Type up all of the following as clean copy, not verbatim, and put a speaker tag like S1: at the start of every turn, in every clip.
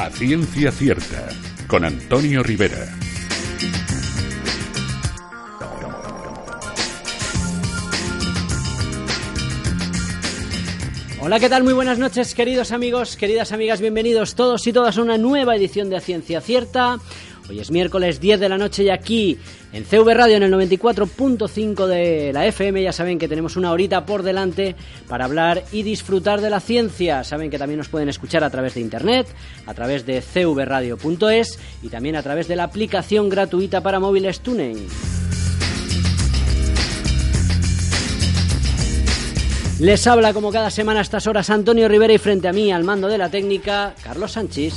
S1: A Ciencia Cierta, con Antonio Rivera.
S2: Hola, ¿qué tal? Muy buenas noches, queridos amigos, queridas amigas, bienvenidos todos y todas a una nueva edición de A Ciencia Cierta. Hoy es miércoles 10 de la noche y aquí en CV Radio en el 94.5 de la FM ya saben que tenemos una horita por delante para hablar y disfrutar de la ciencia. Saben que también nos pueden escuchar a través de internet, a través de cvradio.es y también a través de la aplicación gratuita para móviles TuneIn. Les habla como cada semana a estas horas Antonio Rivera y frente a mí al mando de la técnica Carlos Sánchez.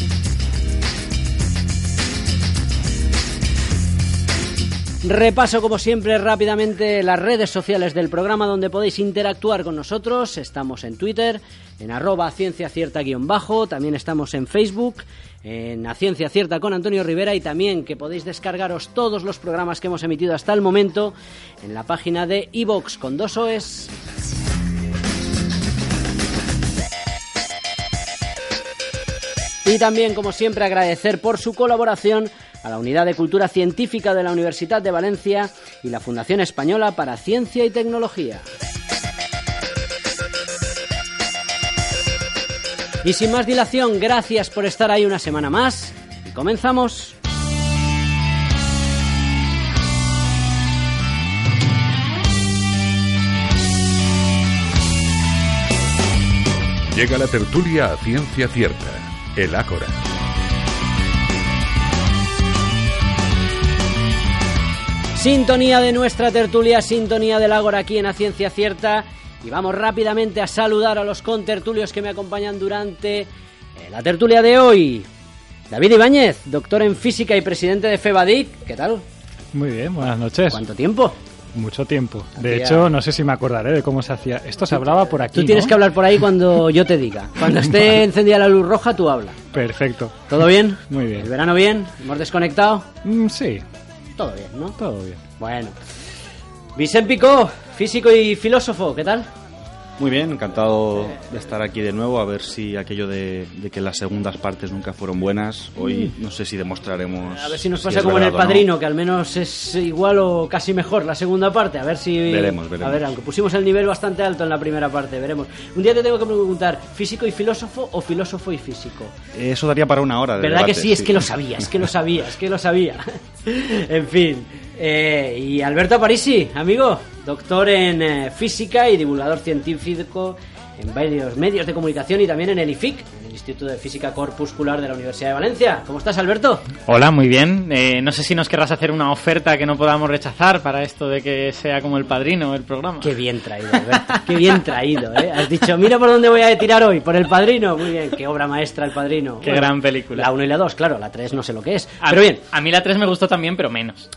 S2: Repaso como siempre rápidamente las redes sociales del programa donde podéis interactuar con nosotros. Estamos en Twitter, en @cienciacierta_, también estamos en Facebook, en A Ciencia Cierta con Antonio Rivera y también que podéis descargaros todos los programas que hemos emitido hasta el momento en la página de iVoox con 2 O's. Y también, como siempre, agradecer por su colaboración a la Unidad de Cultura Científica de la Universidad de Valencia y la Fundación Española para Ciencia y Tecnología. Y sin más dilación, gracias por estar ahí una semana más y comenzamos.
S1: Llega la tertulia A Ciencia Cierta, el Ágora.
S2: Sintonía de nuestra tertulia, sintonía del Ágora aquí en A Ciencia Cierta. Y vamos rápidamente a saludar a los contertulios que me acompañan durante la tertulia de hoy. David Ibáñez, doctor en física y presidente de FEBADIC. ¿Qué tal?
S3: Muy bien, buenas noches.
S2: ¿Cuánto tiempo?
S3: Mucho tiempo. De hecho, no sé si me acordaré de cómo se hacía. Esto se hablaba por aquí,
S2: Tú tienes que hablar por ahí cuando yo te diga. Cuando esté encendida la luz roja, tú habla.
S3: Perfecto.
S2: ¿Todo bien?
S3: Muy bien.
S2: ¿El verano bien? ¿Hemos desconectado?
S3: Sí.
S2: Todo bien, ¿no?
S3: Todo bien.
S2: Bueno. Vicent Picó, físico y filósofo, ¿qué tal?
S4: Muy bien, encantado de estar aquí de nuevo, a ver si aquello de que las segundas partes nunca fueron buenas, hoy no sé si demostraremos.
S2: A ver si nos pasa como en El Padrino, que al menos es igual o casi mejor la segunda parte, a ver si...
S4: Veremos.
S2: A ver, aunque pusimos el nivel bastante alto en la primera parte, veremos. Un día te tengo que preguntar, ¿físico y filósofo o filósofo y físico?
S4: Eso daría para una hora de
S2: ¿verdad
S4: debate,
S2: que sí? Es que lo sabía, En fin... y Alberto Aparici, amigo, doctor en física y divulgador científico en varios medios de comunicación y también en el IFIC, en el Instituto de Física Corpuscular de la Universidad de Valencia. ¿Cómo estás, Alberto?
S5: Hola, muy bien. No sé si nos querrás hacer una oferta que no podamos rechazar para esto de que sea como El Padrino el programa.
S2: Qué bien traído, Alberto, qué bien traído, ¿eh? Has dicho, mira por dónde voy a tirar hoy, por El Padrino. Muy bien, qué obra maestra El Padrino.
S5: Qué gran película.
S2: La 1 y la 2, claro, la 3 no sé lo que es, pero bien.
S5: A mí la 3 me gustó también, pero menos.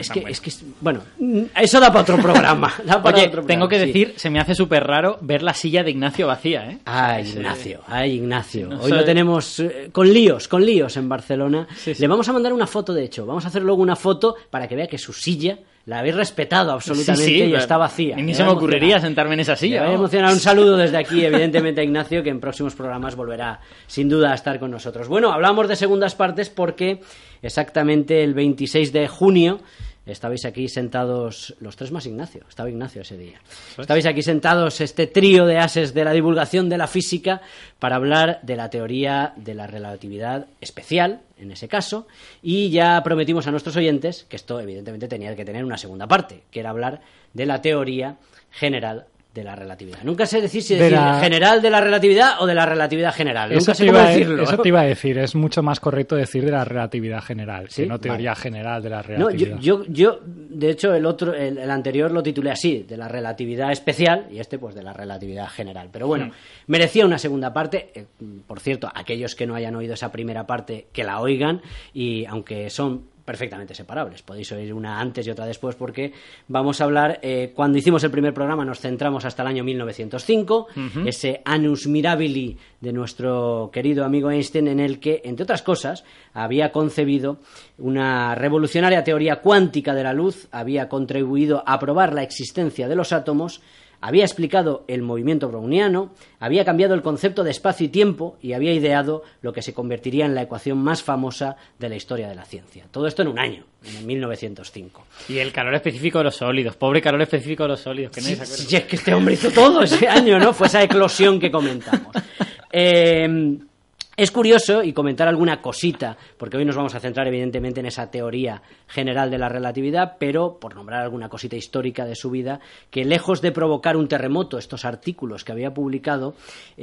S2: Bueno, eso da para otro programa.
S5: Oye, tengo que decir, se me hace súper raro ver la silla de Ignacio vacía, ¿eh?
S2: Ay, Ignacio. No Hoy lo tenemos con líos en Barcelona. Sí. Le vamos a mandar una foto, de hecho. Vamos a hacer luego una foto para que vea que su silla la habéis respetado absolutamente y está vacía.
S5: Y ni se me ocurriría sentarme en esa silla.
S2: Me va a emocionar. Un saludo desde aquí, evidentemente, a Ignacio, que en próximos programas volverá sin duda a estar con nosotros. Bueno, hablamos de segundas partes porque exactamente el 26 de junio estabais aquí sentados, los tres más Ignacio, estaba Ignacio ese día. Estabais aquí sentados, este trío de ases de la divulgación de la física, para hablar de la teoría de la relatividad especial, en ese caso, y ya prometimos a nuestros oyentes que esto evidentemente tenía que tener una segunda parte, que era hablar de la teoría general de la relatividad. Nunca sé decir si decir general de la relatividad o de la relatividad general. Nunca sé cómo decirlo.
S3: Eso te iba a decir. Es mucho más correcto decir de la relatividad general, ¿sí? Que no teoría general de la relatividad.
S2: No, yo de hecho, el anterior lo titulé así, de la relatividad especial, y este pues de la relatividad general. Pero bueno, merecía una segunda parte. Por cierto, aquellos que no hayan oído esa primera parte, que la oigan, y aunque son perfectamente separables. Podéis oír una antes y otra después porque vamos a hablar, cuando hicimos el primer programa nos centramos hasta el año 1905, ese annus mirabili de nuestro querido amigo Einstein, en el que, entre otras cosas, había concebido una revolucionaria teoría cuántica de la luz, había contribuido a probar la existencia de los átomos, había explicado el movimiento browniano, había cambiado el concepto de espacio y tiempo y había ideado lo que se convertiría en la ecuación más famosa de la historia de la ciencia. Todo esto en un año, en el 1905.
S5: Y el calor específico de los sólidos, pobre calor específico de los sólidos, que nadie se acuerda.
S2: Sí, es que este hombre hizo todo ese año, ¿no? Fue esa eclosión que comentamos. Es curioso, y comentar alguna cosita, porque hoy nos vamos a centrar evidentemente en esa teoría general de la relatividad, pero por nombrar alguna cosita histórica de su vida, que lejos de provocar un terremoto, estos artículos que había publicado,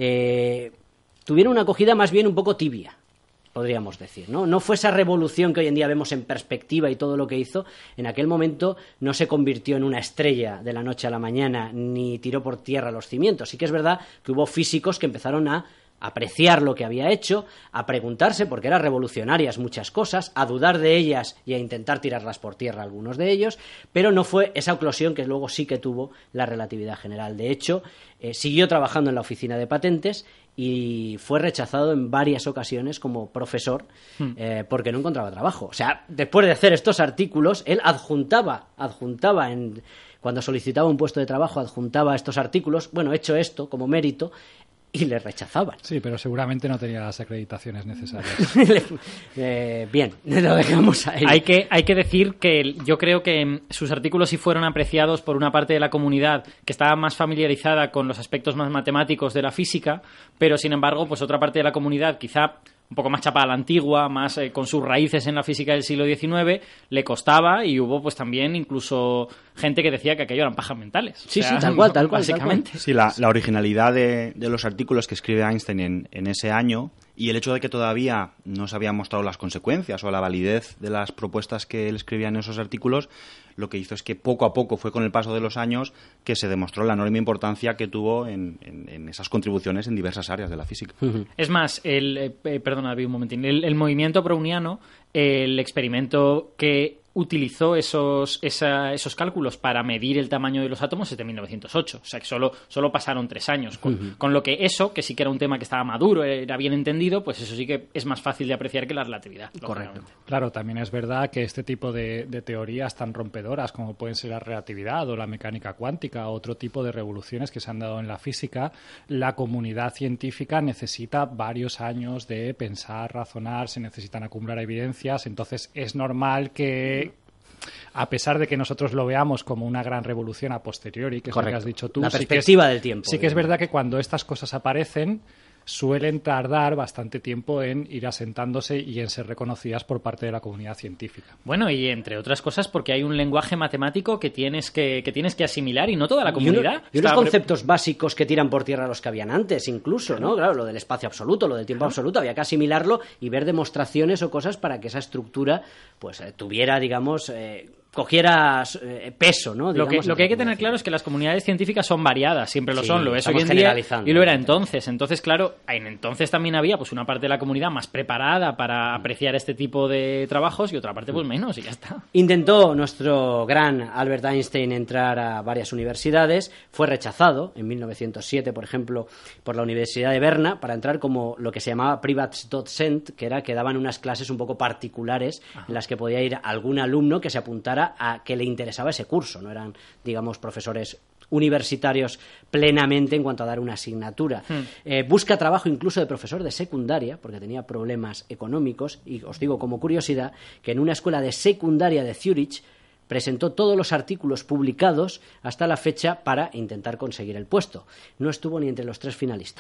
S2: tuvieron una acogida más bien un poco tibia, podríamos decir, ¿no? No fue esa revolución que hoy en día vemos en perspectiva y todo lo que hizo. En aquel momento no se convirtió en una estrella de la noche a la mañana, ni tiró por tierra los cimientos. Sí que es verdad que hubo físicos que empezaron a apreciar lo que había hecho, a preguntarse, porque eran revolucionarias muchas cosas, a dudar de ellas y a intentar tirarlas por tierra algunos de ellos, pero no fue esa eclosión que luego sí que tuvo la relatividad general. De hecho, siguió trabajando en la oficina de patentes y fue rechazado en varias ocasiones como profesor porque no encontraba trabajo. O sea, después de hacer estos artículos, él adjuntaba cuando solicitaba un puesto de trabajo, adjuntaba estos artículos, bueno, hecho esto como mérito, y le rechazaban.
S3: Sí, pero seguramente no tenía las acreditaciones necesarias.
S2: Bien, lo dejamos ahí.
S5: Hay que decir que yo creo que sus artículos sí fueron apreciados por una parte de la comunidad que estaba más familiarizada con los aspectos más matemáticos de la física, pero sin embargo, pues otra parte de la comunidad, quizá un poco más chapada a la antigua, más con sus raíces en la física del siglo XIX, le costaba, y hubo pues también incluso gente que decía que aquello eran pajas mentales.
S2: Sí, tal cual,
S5: básicamente.
S4: Sí, la originalidad de los artículos que escribe Einstein en ese año, y el hecho de que todavía no se habían mostrado las consecuencias o la validez de las propuestas que él escribía en esos artículos, lo que hizo es que poco a poco fue con el paso de los años que se demostró la enorme importancia que tuvo en esas contribuciones en diversas áreas de la física.
S5: Es más, perdona, un momentín, el movimiento browniano, el experimento que utilizó esos cálculos para medir el tamaño de los átomos es de 1908, o sea que solo pasaron 3 años, con lo que eso, que sí que era un tema que estaba maduro, era bien entendido, pues eso sí que es más fácil de apreciar que la relatividad.
S2: Correcto.
S3: Claro, también es verdad que este tipo de teorías tan rompedoras como pueden ser la relatividad o la mecánica cuántica o otro tipo de revoluciones que se han dado en la física, la comunidad científica necesita varios años de pensar, razonar, se necesitan acumular evidencias, entonces es normal que a pesar de que nosotros lo veamos como una gran revolución a posteriori, que es lo que has dicho tú,
S2: la perspectiva del tiempo.
S3: Sí que es verdad que cuando estas cosas aparecen suelen tardar bastante tiempo en ir asentándose y en ser reconocidas por parte de la comunidad científica.
S5: Bueno, y entre otras cosas porque hay un lenguaje matemático que tienes que asimilar, y no toda la comunidad.
S2: Y unos conceptos básicos que tiran por tierra los que habían antes, incluso, ¿no? Claro, lo del espacio absoluto, lo del tiempo absoluto, había que asimilarlo y ver demostraciones o cosas para que esa estructura pues tuviera, digamos, cogiera peso, ¿no? Digamos,
S5: lo que hay que tener claro es que las comunidades científicas son variadas, siempre lo son, lo es hoy en día y lo era entonces. Entonces, claro, entonces también había pues una parte de la comunidad más preparada para apreciar este tipo de trabajos y otra parte pues menos, y ya está.
S2: Intentó nuestro gran Albert Einstein entrar a varias universidades, fue rechazado en 1907, por ejemplo, por la Universidad de Berna para entrar como lo que se llamaba Privatdozent, que daban unas clases un poco particulares en las que podía ir algún alumno que se apuntara a que le interesaba ese curso, no eran, digamos, profesores universitarios plenamente en cuanto a dar una asignatura. Busca trabajo incluso de profesor de secundaria, porque tenía problemas económicos, y os digo como curiosidad que en una escuela de secundaria de Zúrich presentó todos los artículos publicados hasta la fecha para intentar conseguir el puesto. No estuvo ni entre los 3 finalistas.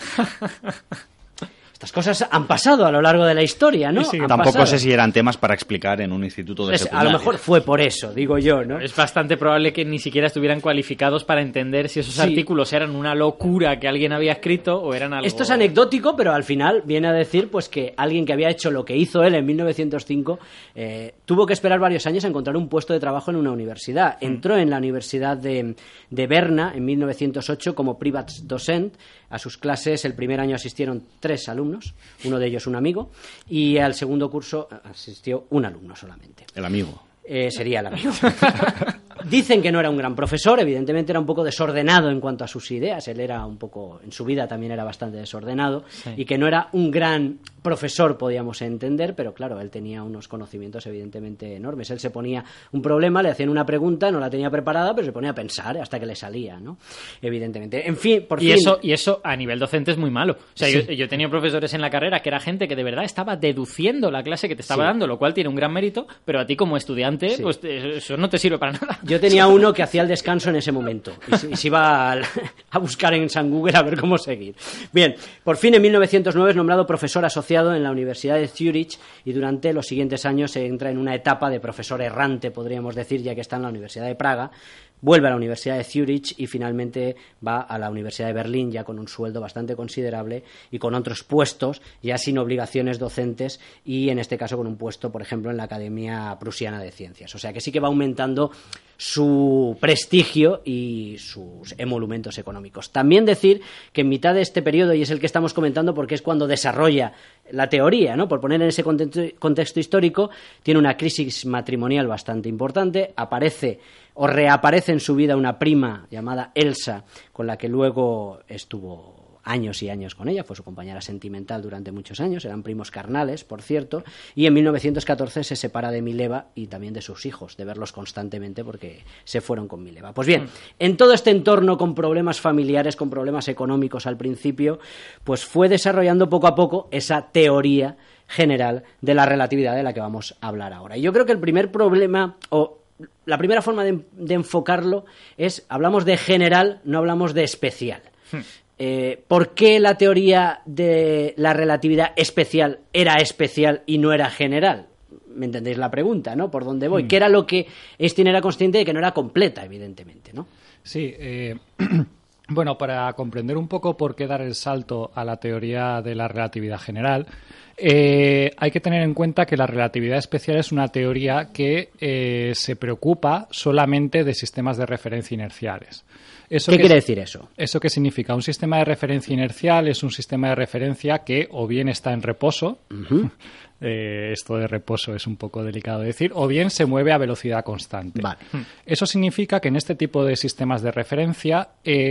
S2: Estas cosas han pasado a lo largo de la historia, ¿no?
S4: Sí, tampoco sé si eran temas para explicar en un instituto de secundaria.
S2: A lo mejor fue por eso, digo yo, ¿no?
S5: Es bastante probable que ni siquiera estuvieran cualificados para entender si esos artículos eran una locura que alguien había escrito o eran algo...
S2: Esto es anecdótico, pero al final viene a decir pues que alguien que había hecho lo que hizo él en 1905 tuvo que esperar varios años a encontrar un puesto de trabajo en una universidad. Entró en la Universidad de Berna en 1908 como Privatdozent. A sus clases el primer año asistieron 3 alumnos, uno de ellos un amigo, y al segundo curso asistió un alumno solamente.
S4: El amigo.
S2: Sería el amigo. Dicen que no era un gran profesor, evidentemente era un poco desordenado en cuanto a sus ideas, él era un poco, en su vida también era bastante desordenado, sí. Y que no era un gran profesor, podíamos entender, pero claro, él tenía unos conocimientos evidentemente enormes. Él se ponía un problema, le hacían una pregunta, no la tenía preparada, pero se ponía a pensar hasta que le salía, ¿no? Evidentemente. En fin, por fin...
S5: Y eso a nivel docente es muy malo. O sea, sí. yo he tenido profesores en la carrera que era gente que de verdad estaba deduciendo la clase que te estaba dando, lo cual tiene un gran mérito, pero a ti como estudiante, pues eso no te sirve para nada.
S2: Yo tenía uno que hacía el descanso en ese momento y se iba a buscar en San Google a ver cómo seguir. Bien, por fin en 1909 es nombrado profesor asociado en la Universidad de Zúrich y durante los siguientes años se entra en una etapa de profesor errante, podríamos decir, ya que está en la Universidad de Praga, vuelve a la Universidad de Zúrich y finalmente va a la Universidad de Berlín ya con un sueldo bastante considerable y con otros puestos ya sin obligaciones docentes y en este caso con un puesto, por ejemplo, en la Academia Prusiana de Ciencias. O sea que sí que va aumentando su prestigio y sus emolumentos económicos. También decir que en mitad de este periodo, y es el que estamos comentando porque es cuando desarrolla la teoría, ¿no? Por poner en ese contexto histórico, tiene una crisis matrimonial bastante importante, aparece o reaparece en su vida una prima llamada Elsa, con la que luego estuvo años y años con ella, fue su compañera sentimental durante muchos años, eran primos carnales, por cierto, y en 1914 se separa de Mileva y también de sus hijos, de verlos constantemente porque se fueron con Mileva. Pues bien, en todo este entorno con problemas familiares, con problemas económicos al principio, pues fue desarrollando poco a poco esa teoría general de la relatividad de la que vamos a hablar ahora. Y yo creo que el primer problema, o la primera forma de enfocarlo es, hablamos de general, no hablamos de especial. ¿Por qué la teoría de la relatividad especial era especial y no era general? ¿Me entendéis la pregunta, no? ¿Por dónde voy? ¿Qué era lo que Einstein era consciente de que no era completa, evidentemente, no?
S3: Sí, bueno, para comprender un poco por qué dar el salto a la teoría de la relatividad general, hay que tener en cuenta que la relatividad especial es una teoría que se preocupa solamente de sistemas de referencia inerciales.
S2: ¿Qué quiere decir eso?
S3: ¿Eso qué significa? Un sistema de referencia inercial es un sistema de referencia que o bien está en reposo, esto de reposo es un poco delicado de decir, o bien se mueve a velocidad constante.
S2: Vale.
S3: Eso significa que en este tipo de sistemas de referencia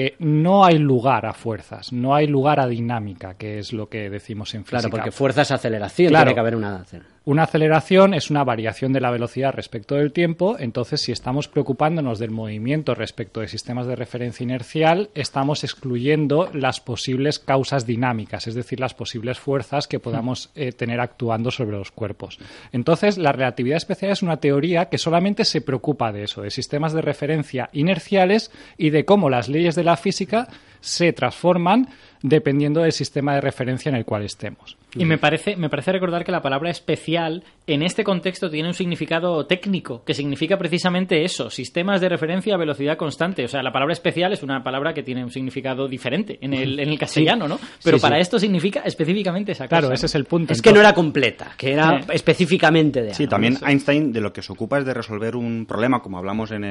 S3: no hay lugar a fuerzas, no hay lugar a dinámica, que es lo que decimos en física.
S2: Claro, porque fuerza es aceleración,
S3: claro,
S2: tiene que haber una aceleración.
S3: Una aceleración es una variación de la velocidad respecto del tiempo, entonces si estamos preocupándonos del movimiento respecto de sistemas de referencia inercial, estamos excluyendo las posibles causas dinámicas, es decir, las posibles fuerzas que podamos tener actuando sobre los cuerpos. Entonces, la relatividad especial es una teoría que solamente se preocupa de eso, de sistemas de referencia inerciales y de cómo las leyes de la física se transforman dependiendo del sistema de referencia en el cual estemos.
S5: Y me parece recordar que la palabra especial en este contexto tiene un significado técnico, que significa precisamente eso, sistemas de referencia a velocidad constante. O sea, la palabra especial es una palabra que tiene un significado diferente en el castellano, ¿no? Pero para esto significa específicamente esa cosa.
S3: Claro, ese es el punto.
S2: Es que no era completa, que era específicamente de algo.
S4: Sí, también Einstein de lo que se ocupa es de resolver un problema, como hablamos en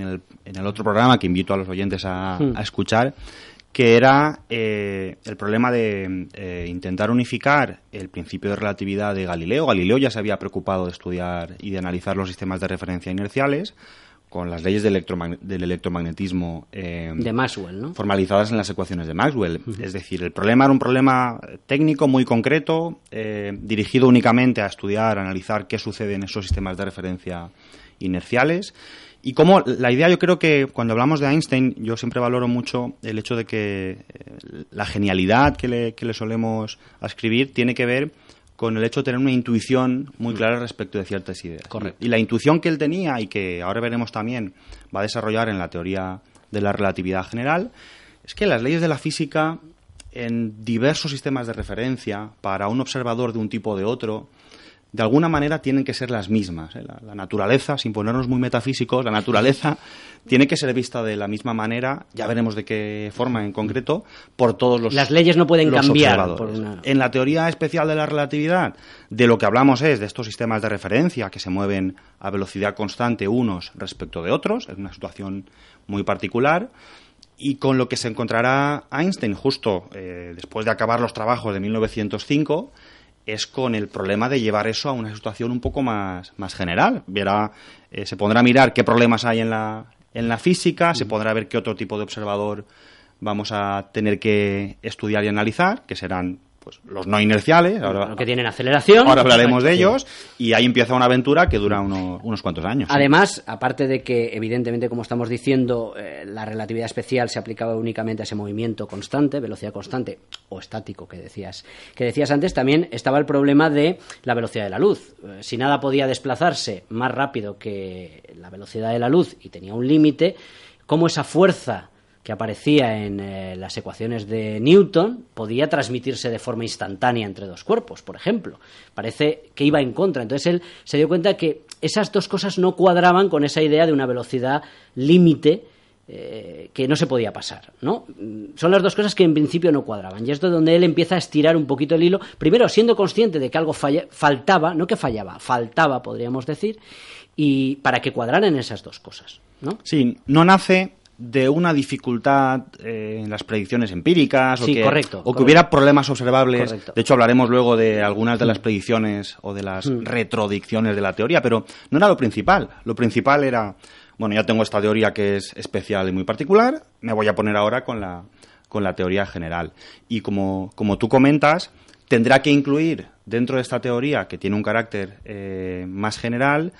S4: el otro programa, que invito a los oyentes a escuchar, que era el problema de intentar unificar el principio de relatividad de Galileo. Galileo ya se había preocupado de estudiar y de analizar los sistemas de referencia inerciales con las leyes del electromagnetismo
S2: de Maxwell, ¿no?
S4: Formalizadas en las ecuaciones de Maxwell. Es decir, el problema era un problema técnico muy concreto, dirigido únicamente a estudiar, a analizar qué sucede en esos sistemas de referencia inerciales. Y como la idea, yo creo que cuando hablamos de Einstein, yo siempre valoro mucho el hecho de que la genialidad que le solemos ascribir tiene que ver con el hecho de tener una intuición muy clara respecto de ciertas ideas.
S2: Correcto.
S4: Y la intuición que él tenía, y que ahora veremos también, va a desarrollar en la teoría de la relatividad general, es que las leyes de la física en diversos sistemas de referencia, para un observador de un tipo o de otro, de alguna manera tienen que ser las mismas. La naturaleza, sin ponernos muy metafísicos, la naturaleza tiene que ser vista de la misma manera, ya veremos de qué forma en concreto, por todos los
S2: Las leyes no pueden cambiar.
S4: Observadores. En la teoría especial de la relatividad, de lo que hablamos es de estos sistemas de referencia que se mueven a velocidad constante unos respecto de otros, es una situación muy particular. Y con lo que se encontrará Einstein justo después de acabar los trabajos de 1905 es con el problema de llevar eso a una situación un poco más general. Se pondrá a mirar qué problemas hay en la física, se podrá ver qué otro tipo de observador vamos a tener que estudiar y analizar, que serán pues los no inerciales.
S2: Ahora, que tienen aceleración.
S4: Ahora hablaremos de ellos, y ahí empieza una aventura que dura unos cuantos años.
S2: Además, aparte de que, evidentemente, como estamos diciendo, la relatividad especial se aplicaba únicamente a ese movimiento constante, velocidad constante o estático que decías antes, también estaba el problema de la velocidad de la luz. Si nada podía desplazarse más rápido que la velocidad de la luz y tenía un límite, ¿cómo esa fuerza que aparecía en las ecuaciones de Newton podía transmitirse de forma instantánea entre dos cuerpos, por ejemplo? Parece que iba en contra. Entonces él se dio cuenta que esas dos cosas no cuadraban con esa idea de una velocidad límite que no se podía pasar, ¿no? Son las dos cosas que en principio no cuadraban, y esto es donde él empieza a estirar un poquito el hilo, primero siendo consciente de que algo faltaba, no que fallaba, faltaba, podríamos decir, y para que cuadraran esas dos cosas, ¿no?
S4: Sí, no nace de una dificultad en las predicciones empíricas,
S2: sí, correcto.
S4: Que hubiera problemas observables.
S2: Correcto.
S4: De hecho, hablaremos luego de algunas de las predicciones o de las retrodicciones de la teoría, pero no era lo principal. Lo principal era, bueno, ya tengo esta teoría que es especial y muy particular, me voy a poner ahora con la teoría general. Y como tú comentas, tendrá que incluir dentro de esta teoría, que tiene un carácter más general,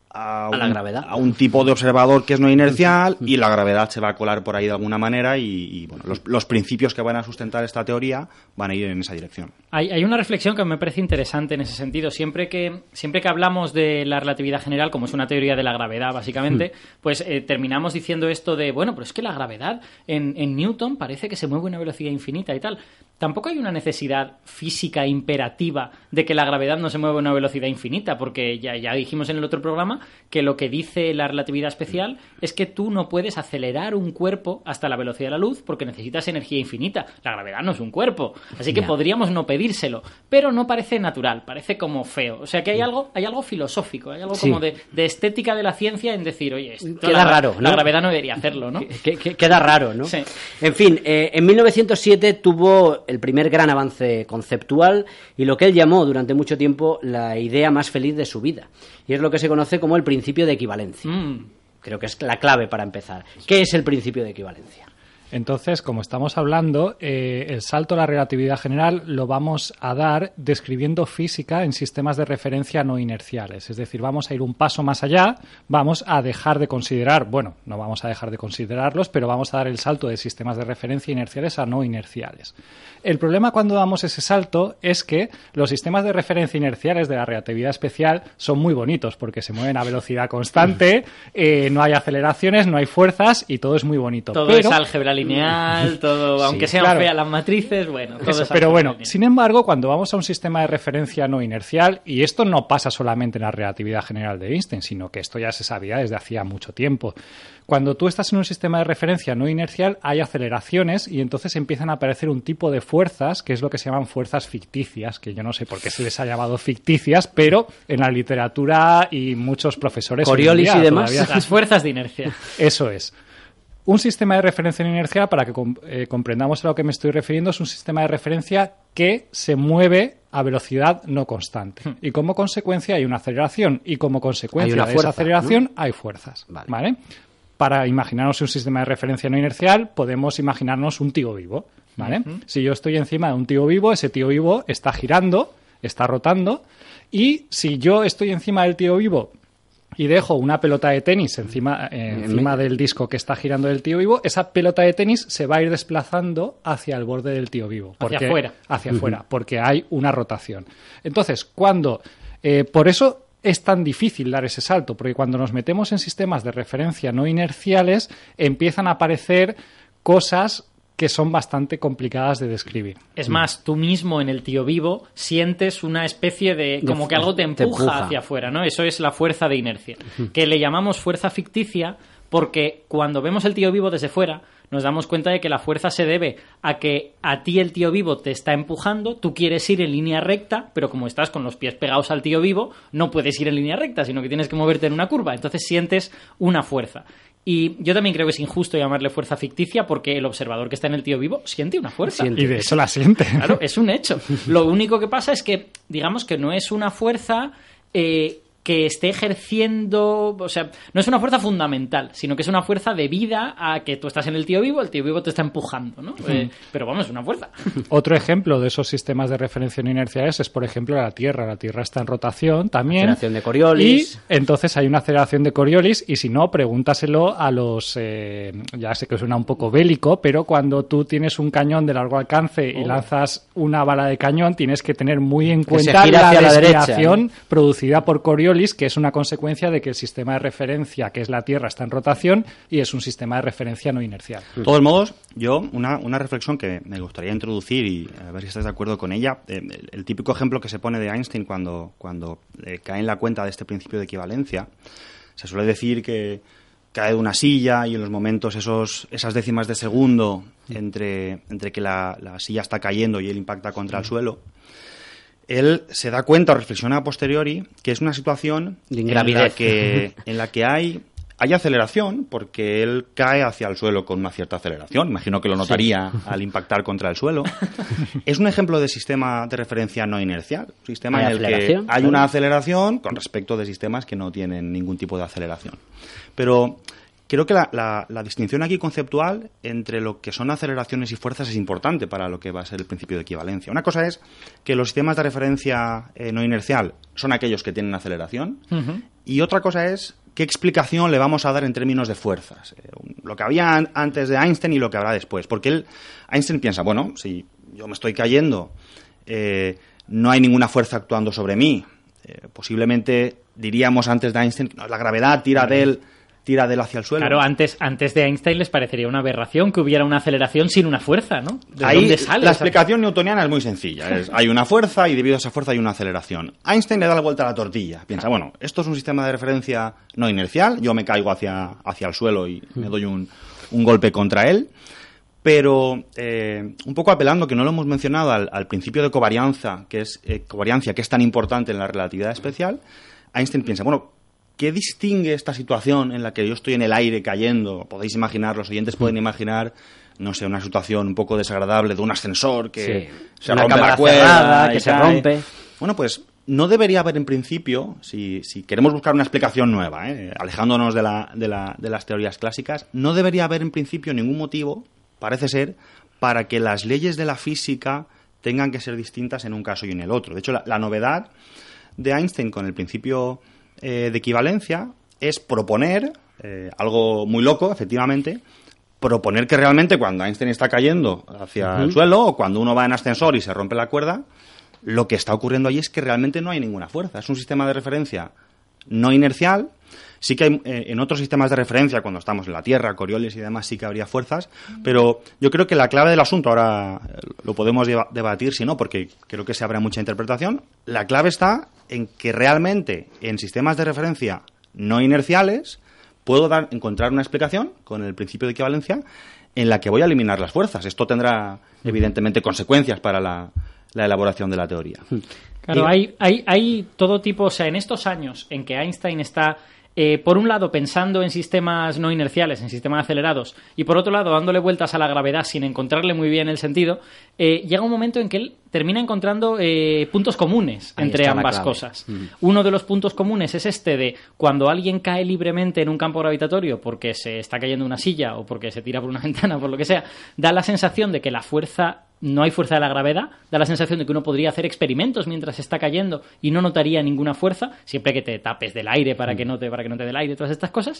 S4: a
S2: la gravedad,
S4: a un tipo de observador que es no inercial, y la gravedad se va a colar por ahí de alguna manera, y bueno, los principios que van a sustentar esta teoría van a ir en esa dirección.
S5: Hay una reflexión que me parece interesante en ese sentido. Siempre que hablamos de la relatividad general, como es una teoría de la gravedad básicamente, pues terminamos diciendo esto de, bueno, pero es que la gravedad en Newton parece que se mueve a una velocidad infinita y tal. Tampoco hay una necesidad física imperativa de que la gravedad no se mueva a una velocidad infinita, porque ya dijimos en el otro programa que lo que dice la relatividad especial es que tú no puedes acelerar un cuerpo hasta la velocidad de la luz porque necesitas energía infinita. La gravedad no es un cuerpo, así que podríamos no pedírselo, pero no parece natural, parece como feo. O sea que hay algo filosófico, hay algo como de estética de la ciencia en decir, oye, esto
S2: queda raro, ¿no?
S5: La gravedad no debería hacerlo, ¿no?
S2: Queda raro, ¿no?
S5: Sí.
S2: En fin, en 1907 tuvo el primer gran avance conceptual y lo que él llamó durante mucho tiempo la idea más feliz de su vida. Y es lo que se conoce como el principio de equivalencia. Creo que es la clave para empezar. ¿Qué es el principio de equivalencia?
S3: Entonces, como estamos hablando, el salto a la relatividad general lo vamos a dar describiendo física en sistemas de referencia no inerciales. Es decir, vamos a ir un paso más allá, vamos a dejar de considerar, bueno, no vamos a dejar de considerarlos, pero vamos a dar el salto de sistemas de referencia inerciales a no inerciales. El problema cuando damos ese salto es que los sistemas de referencia inerciales de la relatividad especial son muy bonitos porque se mueven a velocidad constante, no hay aceleraciones, no hay fuerzas y todo es muy bonito.
S5: Todo es álgebra lineal, todo, aunque sean feas las matrices, bueno, todo es
S3: pero bueno,
S5: lineal.
S3: Sin embargo, cuando vamos a un sistema de referencia no inercial, y esto no pasa solamente en la relatividad general de Einstein, sino que esto ya se sabía desde hacía mucho tiempo. Cuando tú estás en un sistema de referencia no inercial, hay aceleraciones y entonces empiezan a aparecer un tipo de fuerzas, que es lo que se llaman fuerzas ficticias, que yo no sé por qué se les ha llamado ficticias, pero en la literatura y muchos profesores...
S2: Coriolis y demás.
S5: Las fuerzas de inercia.
S3: Eso es. Un sistema de referencia no inercial, para que comprendamos a lo que me estoy refiriendo, es un sistema de referencia que se mueve a velocidad no constante. Y como consecuencia hay una aceleración. Y como consecuencia de esa aceleración, ¿no? Hay fuerzas. ¿Vale? Para imaginarnos un sistema de referencia no inercial, podemos imaginarnos un tío vivo. ¿Vale? Si yo estoy encima de un tío vivo, ese tío vivo está girando, está rotando. Y si yo estoy encima del tío vivo y dejo una pelota de tenis encima del disco que está girando del tío vivo, esa pelota de tenis se va a ir desplazando hacia el borde del tío vivo. Hacia afuera, porque hay una rotación. Entonces, por eso es tan difícil dar ese salto, porque cuando nos metemos en sistemas de referencia no inerciales, empiezan a aparecer cosas que son bastante complicadas de describir.
S5: Es más, tú mismo en el tío vivo sientes una especie de... como que algo te empuja hacia afuera, ¿no? Eso es la fuerza de inercia, que le llamamos fuerza ficticia porque cuando vemos el tío vivo desde fuera nos damos cuenta de que la fuerza se debe a que a ti el tío vivo te está empujando, tú quieres ir en línea recta, pero como estás con los pies pegados al tío vivo, no puedes ir en línea recta, sino que tienes que moverte en una curva, entonces sientes una fuerza. Y yo también creo que es injusto llamarle fuerza ficticia porque el observador que está en el tío vivo siente una fuerza.
S3: Y de eso la siente.
S5: Claro, es un hecho. Lo único que pasa es que, digamos que no es una fuerza que esté ejerciendo, o sea, no es una fuerza fundamental, sino que es una fuerza debida a que tú estás en el tío vivo te está empujando, ¿no? Pero vamos, es una fuerza.
S3: Otro ejemplo de esos sistemas de referencia no inerciales es, por ejemplo, la Tierra. La Tierra está en rotación también.
S2: Aceleración de Coriolis.
S3: Y entonces hay una aceleración de Coriolis y si no, pregúntaselo a los... ya sé que suena un poco bélico, pero cuando tú tienes un cañón de largo alcance y lanzas una bala de cañón, tienes que tener muy en cuenta la desviación producida por Coriolis, que es una consecuencia de que el sistema de referencia, que es la Tierra, está en rotación y es un sistema de referencia no inercial.
S4: De todos modos, yo, una reflexión que me gustaría introducir y a ver si estás de acuerdo con ella, el típico ejemplo que se pone de Einstein cuando cae en la cuenta de este principio de equivalencia, se suele decir que cae de una silla y en los momentos esas décimas de segundo entre que la silla está cayendo y él impacta contra el suelo, él se da cuenta o reflexiona a posteriori que es una situación en la que hay aceleración porque él cae hacia el suelo con una cierta aceleración. Imagino que lo notaría al impactar contra el suelo. Es un ejemplo de sistema de referencia no inercial. Un sistema en el que hay una aceleración con respecto de sistemas que no tienen ningún tipo de aceleración. Pero creo que la distinción aquí conceptual entre lo que son aceleraciones y fuerzas es importante para lo que va a ser el principio de equivalencia. Una cosa es que los sistemas de referencia no inercial son aquellos que tienen aceleración y otra cosa es qué explicación le vamos a dar en términos de fuerzas. Lo que había antes de Einstein y lo que habrá después. Porque Einstein piensa, bueno, si yo me estoy cayendo, no hay ninguna fuerza actuando sobre mí. Posiblemente diríamos antes de Einstein, no, la gravedad tira de él hacia el suelo.
S5: Claro, antes de Einstein les parecería una aberración que hubiera una aceleración sin una fuerza, ¿no?
S4: ¿De dónde sale la explicación newtoniana es muy sencilla. Hay una fuerza y debido a esa fuerza hay una aceleración. Einstein le da la vuelta a la tortilla. Piensa, bueno, esto es un sistema de referencia no inercial, yo me caigo hacia el suelo y me doy un golpe contra él. Pero un poco apelando, que no lo hemos mencionado, al principio de covarianza, que es tan importante en la relatividad especial, Einstein piensa, bueno, ¿qué distingue esta situación en la que yo estoy en el aire cayendo? Podéis imaginar, los oyentes pueden imaginar, no sé, una situación un poco desagradable de un ascensor que se rompe la cuerda,
S2: que se rompe.
S4: Bueno, pues no debería haber en principio, si queremos buscar una explicación nueva, alejándonos de las teorías clásicas, no debería haber en principio ningún motivo, parece ser, para que las leyes de la física tengan que ser distintas en un caso y en el otro. De hecho, la novedad de Einstein con el principio de equivalencia es proponer, algo muy loco, efectivamente, proponer que realmente cuando Einstein está cayendo hacia el suelo o cuando uno va en ascensor y se rompe la cuerda, lo que está ocurriendo ahí es que realmente no hay ninguna fuerza. Es un sistema de referencia no inercial. Sí que hay, en otros sistemas de referencia, cuando estamos en la Tierra, Coriolis y demás, sí que habría fuerzas, pero yo creo que la clave del asunto, ahora lo podemos debatir, si no, porque creo que se habrá mucha interpretación, la clave está en que realmente en sistemas de referencia no inerciales puedo encontrar una explicación con el principio de equivalencia en la que voy a eliminar las fuerzas. Esto tendrá, evidentemente, consecuencias para la elaboración de la teoría.
S5: Claro, hay todo tipo, o sea, en estos años en que Einstein está, por un lado, pensando en sistemas no inerciales, en sistemas acelerados, y por otro lado, dándole vueltas a la gravedad sin encontrarle muy bien el sentido, llega un momento en que él termina encontrando puntos comunes entre ambas cosas. Uno de los puntos comunes es este de cuando alguien cae libremente en un campo gravitatorio porque se está cayendo una silla o porque se tira por una ventana o por lo que sea, da la sensación de que no hay fuerza de la gravedad, da la sensación de que uno podría hacer experimentos mientras está cayendo y no notaría ninguna fuerza, siempre que te tapes del aire para que no te dé el aire, todas estas cosas.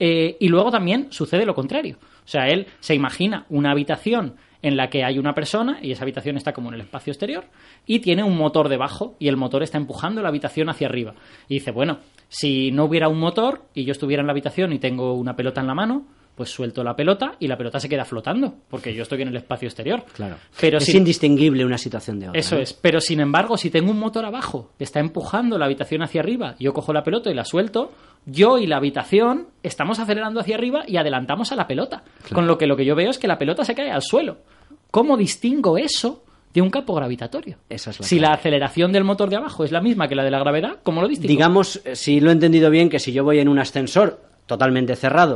S5: Y luego también sucede lo contrario. O sea, él se imagina una habitación en la que hay una persona y esa habitación está como en el espacio exterior y tiene un motor debajo y el motor está empujando la habitación hacia arriba. Y dice, bueno, si no hubiera un motor y yo estuviera en la habitación y tengo una pelota en la mano, pues suelto la pelota y la pelota se queda flotando, porque yo estoy en el espacio exterior.
S2: Claro.
S5: Pero
S2: es indistinguible una situación de otra.
S5: Eso es. Pero sin embargo, si tengo un motor abajo que está empujando la habitación hacia arriba, yo cojo la pelota y la suelto, yo y la habitación estamos acelerando hacia arriba y adelantamos a la pelota. Claro. Con lo que yo veo es que la pelota se cae al suelo. ¿Cómo distingo eso de un campo gravitatorio?
S2: Esa es
S5: si la aceleración del motor de abajo es la misma que la de la gravedad, ¿cómo lo distingo?
S2: Digamos, si lo he entendido bien, que si yo voy en un ascensor totalmente cerrado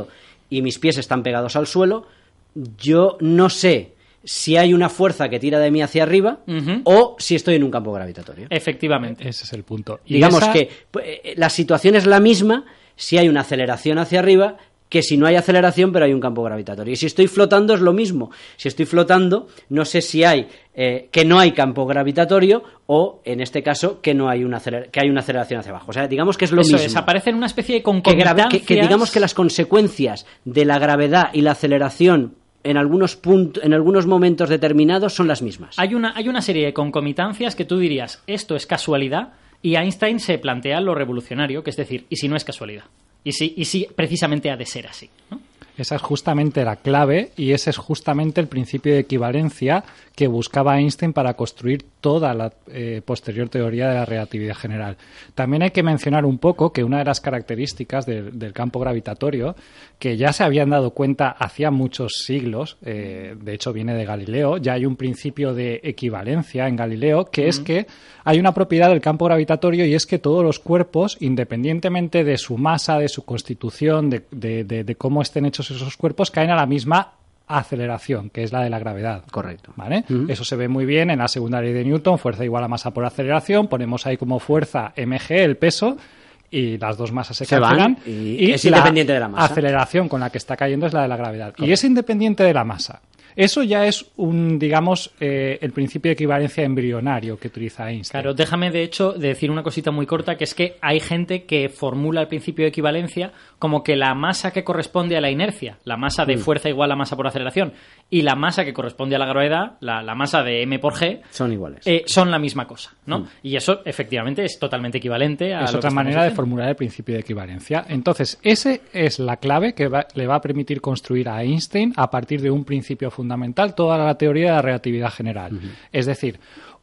S2: y mis pies están pegados al suelo, yo no sé si hay una fuerza que tira de mí hacia arriba o si estoy en un campo gravitatorio.
S5: Efectivamente.
S3: Ese es el punto. Y
S2: digamos que la situación es la misma si hay una aceleración hacia arriba que si no hay aceleración pero hay un campo gravitatorio. Y si estoy flotando es lo mismo. Si estoy flotando, no sé si hay que no hay campo gravitatorio o, en este caso, que no hay que hay una aceleración hacia abajo. O sea, digamos que es lo mismo.
S5: Eso es, aparece en una especie de concomitancias.
S2: Que digamos que las consecuencias de la gravedad y la aceleración en algunos momentos determinados son las mismas.
S5: Hay una serie de concomitancias que tú dirías, esto es casualidad, y Einstein se plantea lo revolucionario, que es decir, ¿y si no es casualidad? ¿Y si precisamente ha de ser así? ¿No?
S3: Esa es justamente la clave y ese es justamente el principio de equivalencia que buscaba Einstein para construir toda la posterior teoría de la relatividad general. También hay que mencionar un poco que una de las características del campo gravitatorio, que ya se habían dado cuenta hacía muchos siglos, de hecho viene de Galileo, ya hay un principio de equivalencia en Galileo, que es que hay una propiedad del campo gravitatorio y es que todos los cuerpos, independientemente de su masa, de su constitución, de cómo estén hechos esos cuerpos, caen a la misma aceleración, que es la de la gravedad.
S2: Correcto.
S3: ¿Vale? Eso se ve muy bien en la segunda ley de Newton, fuerza igual a masa por aceleración, ponemos ahí como fuerza mg, el peso, y las dos masas se cancelan
S2: y es independiente de la masa.
S3: La aceleración con la que está cayendo es la de la gravedad. Correcto. Y es independiente de la masa. Eso ya es el principio de equivalencia embrionario que utiliza Einstein.
S5: Claro, déjame de hecho decir una cosita muy corta, que es que hay gente que formula el principio de equivalencia como que la masa que corresponde a la inercia, la masa de fuerza igual a masa por aceleración, y la masa que corresponde a la gravedad, la masa de m por g,
S2: son iguales.
S5: Son la misma cosa, ¿no? Y eso efectivamente es totalmente equivalente a...
S3: Es otra manera de formular el principio de equivalencia. Entonces, esa es la clave que le va a permitir construir a Einstein a partir de un principio fundamental toda la teoría de la relatividad general. Es decir,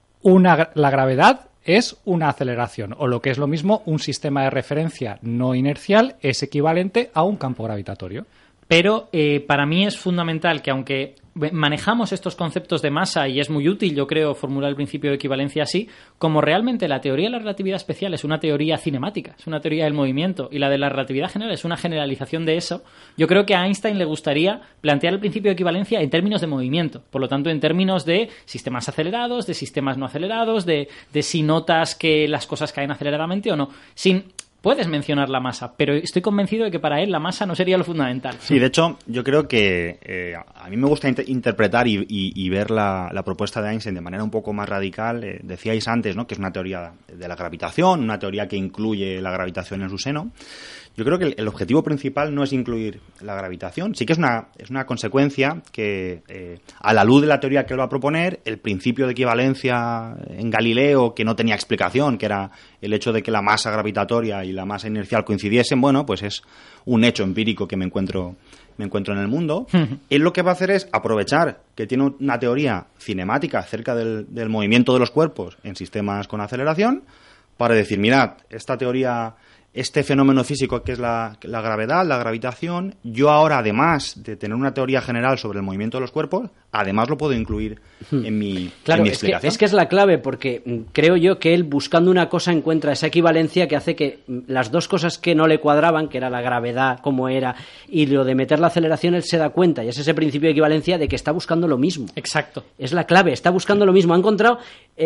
S3: la gravedad es una aceleración, o lo que es lo mismo, un sistema de referencia no inercial es equivalente a un campo gravitatorio.
S5: Pero para mí es fundamental que, aunque manejamos estos conceptos de masa y es muy útil, yo creo, formular el principio de equivalencia así, como realmente la teoría de la relatividad especial es una teoría cinemática, es una teoría del movimiento, y la de la relatividad general es una generalización de eso, yo creo que a Einstein le gustaría plantear el principio de equivalencia en términos de movimiento, por lo tanto en términos de sistemas acelerados, de sistemas no acelerados, de si notas que las cosas caen aceleradamente o no, Puedes mencionar la masa, pero estoy convencido de que para él la masa no sería lo fundamental.
S4: Sí, de hecho, yo creo que a mí me gusta interpretar y ver la propuesta de Einstein de manera un poco más radical. Decíais antes, ¿no?, que es una teoría de la gravitación, una teoría que incluye la gravitación en su seno. Yo creo que el objetivo principal no es incluir la gravitación. Sí que es una consecuencia que, a la luz de la teoría que él va a proponer, el principio de equivalencia en Galileo, que no tenía explicación, que era el hecho de que la masa gravitatoria y la masa inercial coincidiesen, bueno, pues es un hecho empírico que me encuentro en el mundo. Él lo que va a hacer es aprovechar que tiene una teoría cinemática acerca del movimiento de los cuerpos en sistemas con aceleración para decir, mirad, esta teoría, este fenómeno físico que es la gravedad, la gravitación, yo ahora, además de tener una teoría general sobre el movimiento de los cuerpos, además lo puedo incluir en mi explicación.
S2: Es que es la clave, porque creo yo que él, buscando una cosa, encuentra esa equivalencia que hace que las dos cosas que no le cuadraban, que era la gravedad como era y lo de meter la aceleración, él se da cuenta, y es ese principio de equivalencia de que está buscando lo mismo.
S5: Exacto.
S2: Es la clave, está buscando lo mismo. Ha encontrado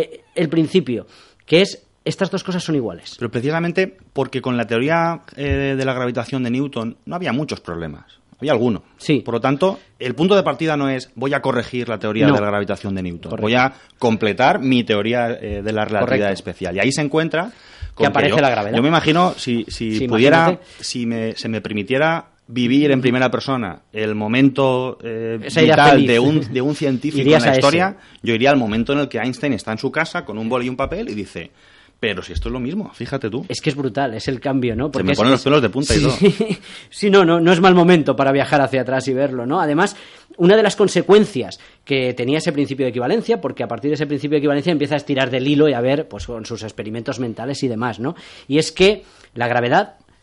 S2: el principio, que es: estas dos cosas son iguales.
S4: Pero precisamente porque con la teoría de la gravitación de Newton no había muchos problemas. Había alguno.
S2: Sí.
S4: Por lo tanto, el punto de partida no es voy a corregir la teoría de la gravitación de Newton.
S2: Correcto.
S4: Voy a completar mi teoría de la relatividad especial. Y ahí se encuentra con
S2: que aparece la gravedad.
S4: Yo me imagino, si pudiera, se me permitiera vivir en primera persona el momento vital de un científico en la historia, yo iría al momento en el que Einstein está en su casa con un boli y un papel y dice: pero si esto es lo mismo, fíjate tú.
S2: Es que es brutal, es el cambio, ¿no?
S4: Porque se me ponen los pelos de punta y todo.
S2: Sí, no es mal momento para viajar hacia atrás y verlo, ¿no? Además, una de las consecuencias que tenía ese principio de equivalencia, porque a partir de ese principio de equivalencia empieza a estirar del hilo y a ver, pues con sus experimentos mentales y demás, ¿no? Y es que la gravedad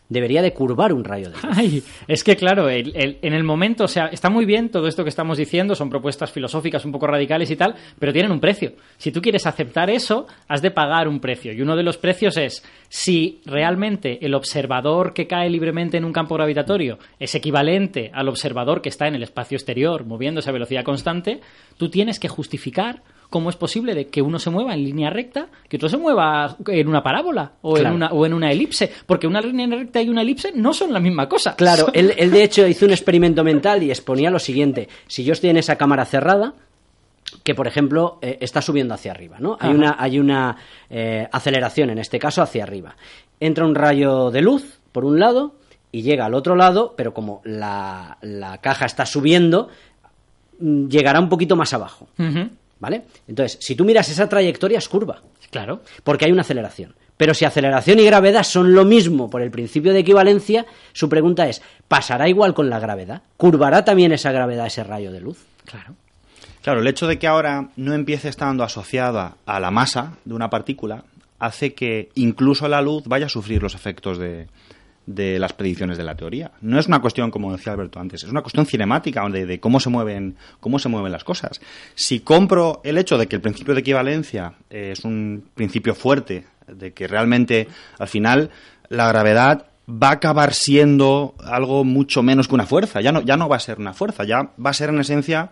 S2: debería de curvar un rayo de luz.
S5: Ay, es que claro, en el momento, o sea, está muy bien todo esto que estamos diciendo, son propuestas filosóficas un poco radicales y tal, pero tienen un precio. Si tú quieres aceptar eso, has de pagar un precio. Y uno de los precios es si realmente el observador que cae libremente en un campo gravitatorio es equivalente al observador que está en el espacio exterior moviéndose a velocidad constante, tú tienes que justificar cómo es posible de que uno se mueva en línea recta, que otro se mueva en una parábola o,
S2: Claro.
S5: en una elipse, porque una línea recta y una elipse no son la misma cosa.
S2: Claro, él de hecho hizo un experimento mental y exponía lo siguiente: si yo estoy en esa cámara cerrada, que por ejemplo está subiendo hacia arriba, ¿no? Hay una aceleración, en este caso hacia arriba. Entra un rayo de luz por un lado y llega al otro lado, pero como la caja está subiendo, llegará un poquito más abajo,
S5: Ujú.
S2: ¿vale? Entonces, si tú miras esa trayectoria, es curva,
S5: Claro.
S2: porque hay una aceleración. Pero si aceleración y gravedad son lo mismo por el principio de equivalencia, su pregunta es, ¿pasará igual con la gravedad? ¿Curvará también esa gravedad ese rayo de luz?
S5: Claro.
S4: Claro, el hecho de que ahora no empiece estando asociada a la masa de una partícula hace que incluso la luz vaya a sufrir los efectos de las predicciones de la teoría. No es una cuestión, como decía Alberto antes, es una cuestión cinemática de cómo se mueven las cosas. Si compro el hecho de que el principio de equivalencia es un principio fuerte, de que realmente al final la gravedad va a acabar siendo algo mucho menos que una fuerza, ya no va a ser una fuerza, ya va a ser en esencia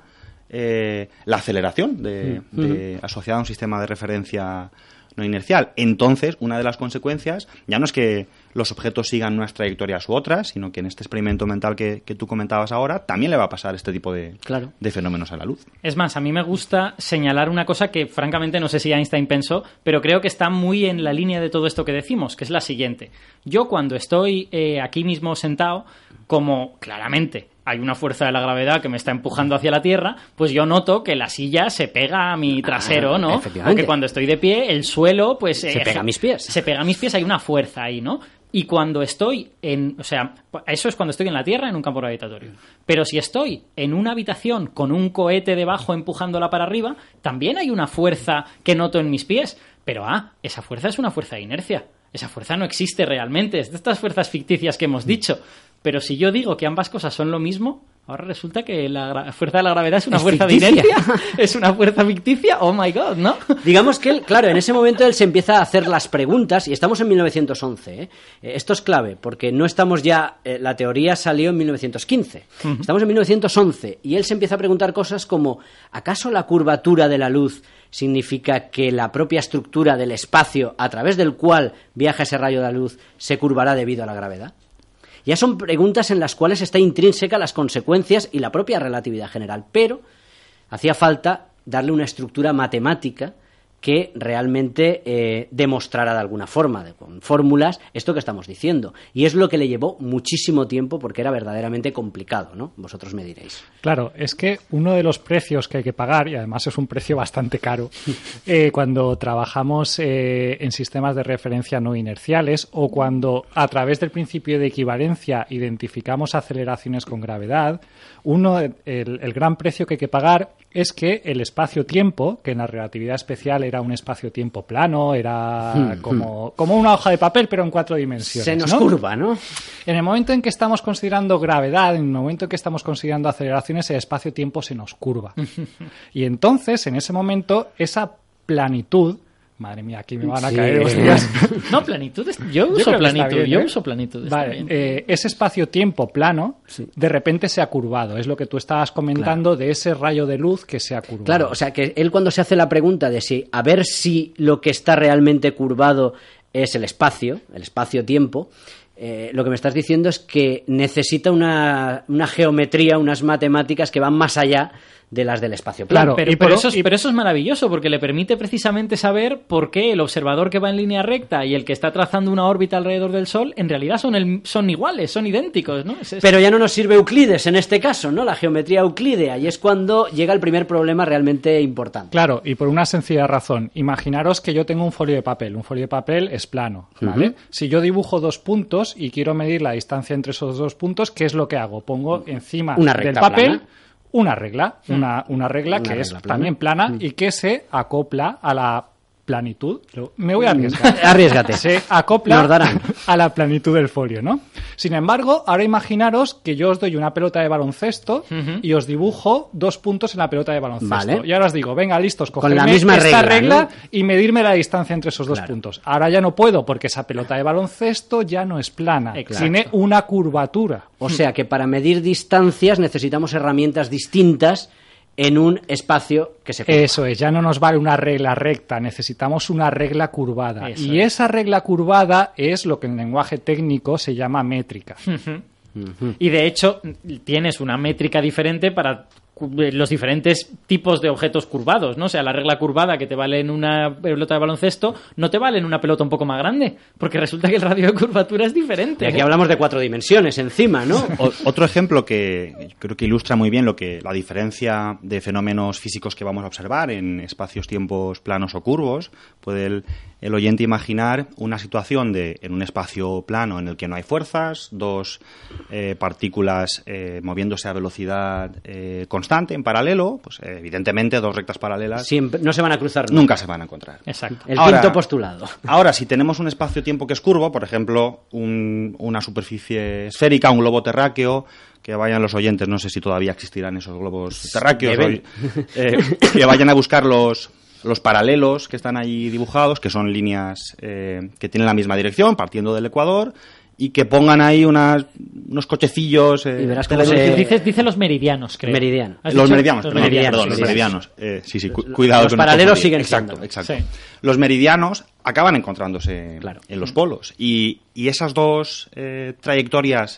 S4: la aceleración asociada a un sistema de referencia no inercial. Entonces, una de las consecuencias ya no es que los objetos sigan unas trayectorias u otras, sino que en este experimento mental que tú comentabas ahora, también le va a pasar este tipo de fenómenos a la luz.
S5: Es más, a mí me gusta señalar una cosa que francamente no sé si Einstein pensó, pero creo que está muy en la línea de todo esto que decimos, que es la siguiente. Yo cuando estoy aquí mismo sentado, como claramente hay una fuerza de la gravedad que me está empujando hacia la Tierra, pues yo noto que la silla se pega a mi trasero, ¿no?
S2: Efectivamente.
S5: O que cuando estoy de pie, el suelo, pues...
S2: Se pega a mis pies.
S5: Se pega a mis pies, hay una fuerza ahí, ¿no? Y cuando estoy o sea, eso es cuando estoy en la Tierra, en un campo gravitatorio. Pero si estoy en una habitación con un cohete debajo empujándola para arriba, también hay una fuerza que noto en mis pies. Pero, esa fuerza es una fuerza de inercia. Esa fuerza no existe realmente. Es de estas fuerzas ficticias que hemos dicho. Pero si yo digo que ambas cosas son lo mismo, ahora resulta que la fuerza de la gravedad es una fuerza
S2: ficticia.
S5: de inercia. Es una fuerza ficticia. Oh my God, ¿no?
S2: Digamos que él, claro, en ese momento él se empieza a hacer las preguntas, y estamos en 1911, ¿eh? Esto es clave, porque no estamos ya... la teoría salió en 1915. Estamos en 1911, y él se empieza a preguntar cosas como, ¿acaso la curvatura de la luz significa que la propia estructura del espacio a través del cual viaja ese rayo de la luz se curvará debido a la gravedad? Ya son preguntas en las cuales está intrínseca las consecuencias y la propia relatividad general, pero hacía falta darle una estructura matemática que realmente demostrara de alguna forma, con fórmulas, esto que estamos diciendo. Y es lo que le llevó muchísimo tiempo porque era verdaderamente complicado, ¿no? Vosotros me diréis.
S3: Claro, es que uno de los precios que hay que pagar, y además es un precio bastante caro, cuando trabajamos en sistemas de referencia no inerciales o cuando a través del principio de equivalencia identificamos aceleraciones con gravedad, el gran precio que hay que pagar es que el espacio-tiempo, que en la relatividad especial era un espacio-tiempo plano, era como una hoja de papel, pero en 4 dimensiones.
S2: Se nos
S3: ¿no?
S2: curva, ¿no?
S3: En el momento en que estamos considerando gravedad, en el momento en que estamos considerando aceleraciones, el espacio-tiempo se nos curva. Y entonces, en ese momento, esa planitud... Madre mía, aquí me van a caer hostias.
S5: No, planitud. Yo uso
S3: creo que está
S5: planitud.
S3: bien,
S5: Yo
S3: ¿eh?
S5: uso planitud. Está
S3: Vale,
S5: bien.
S3: ese espacio-tiempo plano, de repente se ha curvado. Es lo que tú estabas comentando de ese rayo de luz que se ha curvado.
S2: Claro, o sea, que él cuando se hace la pregunta de a ver si lo que está realmente curvado es el espacio-tiempo, lo que me estás diciendo es que necesita una geometría, unas matemáticas que van más allá de las del espacio plano.
S3: Claro,
S5: Pero eso es maravilloso porque le permite precisamente saber por qué el observador que va en línea recta y el que está trazando una órbita alrededor del Sol en realidad son iguales, son idénticos, ¿no?
S2: Pero ya no nos sirve Euclides en este caso, ¿no? La geometría euclídea, y es cuando llega el primer problema realmente importante.
S3: Claro, y por una sencilla razón. Imaginaros que yo tengo un folio de papel. Un folio de papel es plano, ¿vale? Si yo dibujo 2 puntos y quiero medir la distancia entre esos 2 puntos, ¿qué es lo que hago? Pongo encima
S2: Una
S3: del
S2: recta
S3: papel
S2: plana.
S3: una regla, una regla que
S2: regla
S3: es
S2: plana.
S3: también plana y que se acopla a la planitud, me voy a arriesgar.
S2: Arriesgate.
S3: Se acopla
S2: Nos darán.
S3: a la planitud del folio, ¿no? Sin embargo, ahora imaginaros que yo os doy una pelota de baloncesto y os dibujo 2 puntos en la pelota de baloncesto.
S2: Vale.
S3: Y ahora os digo, venga, listos,
S2: Con
S3: cogedme
S2: la misma
S3: esta
S2: regla, ¿no?
S3: y medirme la distancia entre esos 2 puntos. Ahora ya no puedo, porque esa pelota de baloncesto ya no es plana,
S5: Exacto.
S3: tiene una curvatura.
S2: O sea que para medir distancias necesitamos herramientas distintas en un espacio que se curva.
S3: Eso es, ya no nos vale una regla recta, necesitamos una regla curvada.
S5: Eso
S3: y
S5: es.
S3: esa regla curvada es lo que en lenguaje técnico se llama métrica.
S5: Y de hecho, tienes una métrica diferente para los diferentes tipos de objetos curvados, ¿no? O sea, la regla curvada que te vale en una pelota de baloncesto no te vale en una pelota un poco más grande, porque resulta que el radio de curvatura es diferente.
S2: Y aquí hablamos de 4 dimensiones encima, ¿no?
S4: Otro ejemplo que creo que ilustra muy bien la diferencia de fenómenos físicos que vamos a observar en espacios-tiempos planos o curvos. Puede el oyente imaginar una situación en un espacio plano en el que no hay fuerzas, 2 partículas moviéndose a velocidad constante, en paralelo, pues evidentemente 2 rectas paralelas
S2: Siempre, no se van a cruzar
S4: nunca se van a encontrar.
S5: Exacto.
S2: El
S4: Ahora-
S2: quinto postulado.
S4: Ahora, si tenemos un espacio-tiempo que es curvo, por ejemplo, una superficie esférica, un globo terráqueo, que vayan los oyentes, no sé si todavía existirán esos globos terráqueos,
S2: Deben.
S4: que vayan a buscar los paralelos que están ahí dibujados, que son líneas que tienen la misma dirección, partiendo del ecuador, y que pongan ahí unos cochecillos.
S2: Y verás
S4: de
S2: cómo
S4: la-
S2: se-
S5: Dice los meridianos, creo.
S2: Meridiano.
S5: ¿Has
S4: Los
S5: dicho?
S4: meridianos,
S5: Los
S4: perdón,
S5: meridianos,
S4: perdón, los
S5: sí.
S4: meridianos. Sí, cuidado.
S2: Los
S4: que no
S2: paralelos
S4: confundir.
S2: siguen
S4: Exacto,
S2: siendo.
S4: exacto.
S5: Sí.
S4: Los meridianos acaban encontrándose
S2: Claro.
S4: en los polos. Y esas 2 trayectorias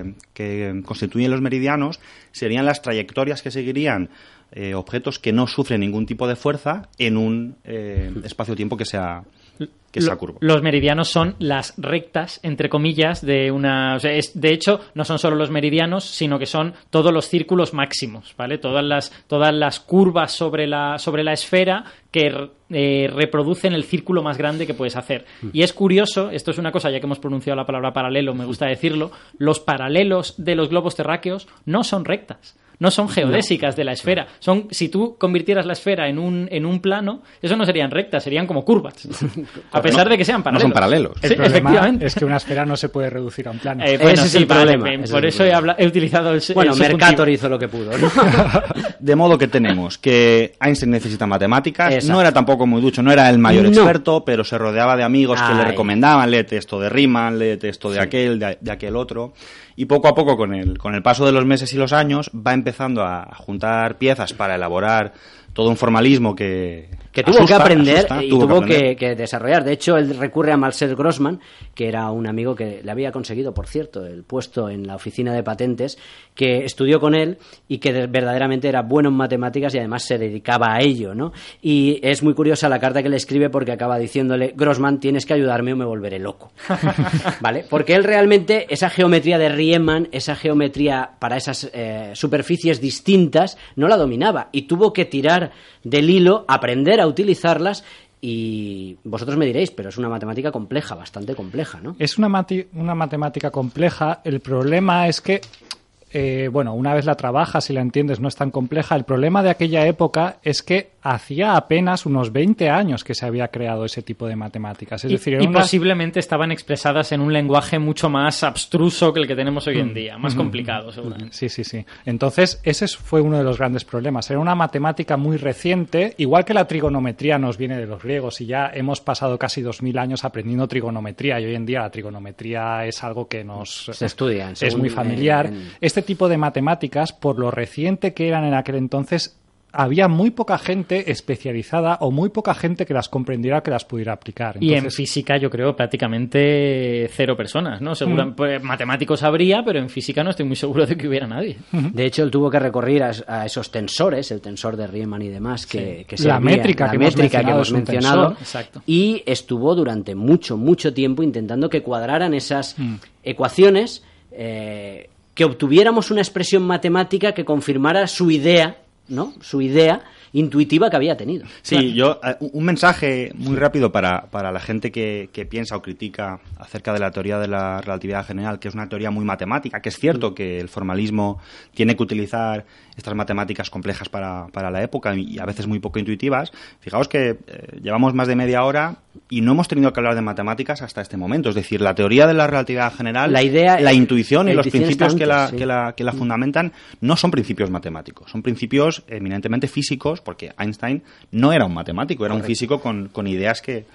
S4: que constituyen los meridianos serían las trayectorias que seguirían objetos que no sufren ningún tipo de fuerza en un espacio-tiempo que sea curvo.
S5: Los meridianos son las rectas, entre comillas, de una... O sea, de hecho, no son solo los meridianos, sino que son todos los círculos máximos, ¿vale? Todas las curvas sobre la esfera que reproducen el círculo más grande que puedes hacer. Y es curioso, esto es una cosa, ya que hemos pronunciado la palabra paralelo, me gusta decirlo, los paralelos de los globos terráqueos no son rectas. No son geodésicas de la esfera. Si tú convirtieras la esfera en un plano, eso no serían rectas, serían como curvas. A pesar de que sean
S4: No
S5: paralelos.
S4: son paralelos.
S3: El
S5: Sí,
S3: problema
S5: efectivamente.
S3: es que una esfera no se puede reducir a un plano.
S5: Bueno,
S2: Ese es
S5: sí,
S2: el problema,
S5: vale,
S2: ese
S5: por
S2: es el
S5: eso
S2: problema.
S5: he utilizado el
S2: Bueno,
S5: el subjuntivo.
S2: Mercator hizo lo que pudo, ¿no?
S4: De modo que tenemos que Einstein necesita matemáticas,
S2: Exacto.
S4: no era tampoco muy ducho, no era el mayor
S2: No.
S4: experto, pero se rodeaba de amigos que le
S2: Ay.
S4: recomendaban, léete esto de Riemann, léete esto de aquel, de aquel otro, y poco a poco con el paso de los meses y los años va empezando a juntar piezas para elaborar todo un formalismo que
S2: tuvo
S4: asusta,
S2: que aprender
S4: asusta,
S2: y tuvo
S4: aprender.
S2: que desarrollar. De hecho, él recurre a Marcel Grossman, que era un amigo que le había conseguido, por cierto, el puesto en la oficina de patentes, que estudió con él y que verdaderamente era bueno en matemáticas y además se dedicaba a ello, ¿no? Y es muy curiosa la carta que le escribe porque acaba diciéndole: Grossman, tienes que ayudarme o me volveré loco. ¿Vale? Porque él realmente, esa geometría de Riemann, esa geometría para esas superficies distintas, no la dominaba y tuvo que tirar del hilo, aprender a utilizarlas. Y vosotros me diréis, pero es una matemática compleja, bastante compleja, ¿no?
S3: Es una matemática compleja. El problema es que, una vez la trabajas y la entiendes, no es tan compleja. El problema de aquella época es que hacía apenas unos 20 años que se había creado ese tipo de matemáticas. Es decir,
S5: y posiblemente estaban expresadas en un lenguaje mucho más abstruso que el que tenemos hoy en día, más complicado, seguramente.
S3: Sí. Entonces, ese fue uno de los grandes problemas. Era una matemática muy reciente, igual que la trigonometría nos viene de los griegos y ya hemos pasado casi 2000 años aprendiendo trigonometría y hoy en día la trigonometría es algo que
S2: se estudia.
S3: Es muy familiar. Este tipo de matemáticas, por lo reciente que eran en aquel entonces, había muy poca gente especializada o muy poca gente que las comprendiera, que las pudiera aplicar.
S5: Y en
S3: Entonces,
S5: física yo creo prácticamente 0 personas, ¿no? Pues, matemáticos habría, pero en física no estoy muy seguro de que hubiera nadie.
S2: De hecho, él tuvo que recurrir a esos tensores, el tensor de Riemann y demás, que
S3: La métrica que hemos mencionado,
S5: Exacto.
S2: Y estuvo durante mucho tiempo intentando que cuadraran esas ecuaciones, que obtuviéramos una expresión matemática que confirmara su idea, ¿no? Su idea, intuitiva que había tenido.
S4: Sí, yo un mensaje muy rápido para la gente que piensa o critica acerca de la teoría de la relatividad general, que es una teoría muy matemática, que es cierto que el formalismo tiene que utilizar estas matemáticas complejas para la época y a veces muy poco intuitivas. Fijaos que llevamos más de media hora y no hemos tenido que hablar de matemáticas hasta este momento. Es decir, la teoría de la relatividad general, la intuición y los principios que la fundamentan no son principios matemáticos, son principios eminentemente físicos, porque Einstein no era un matemático, era un físico con ideas que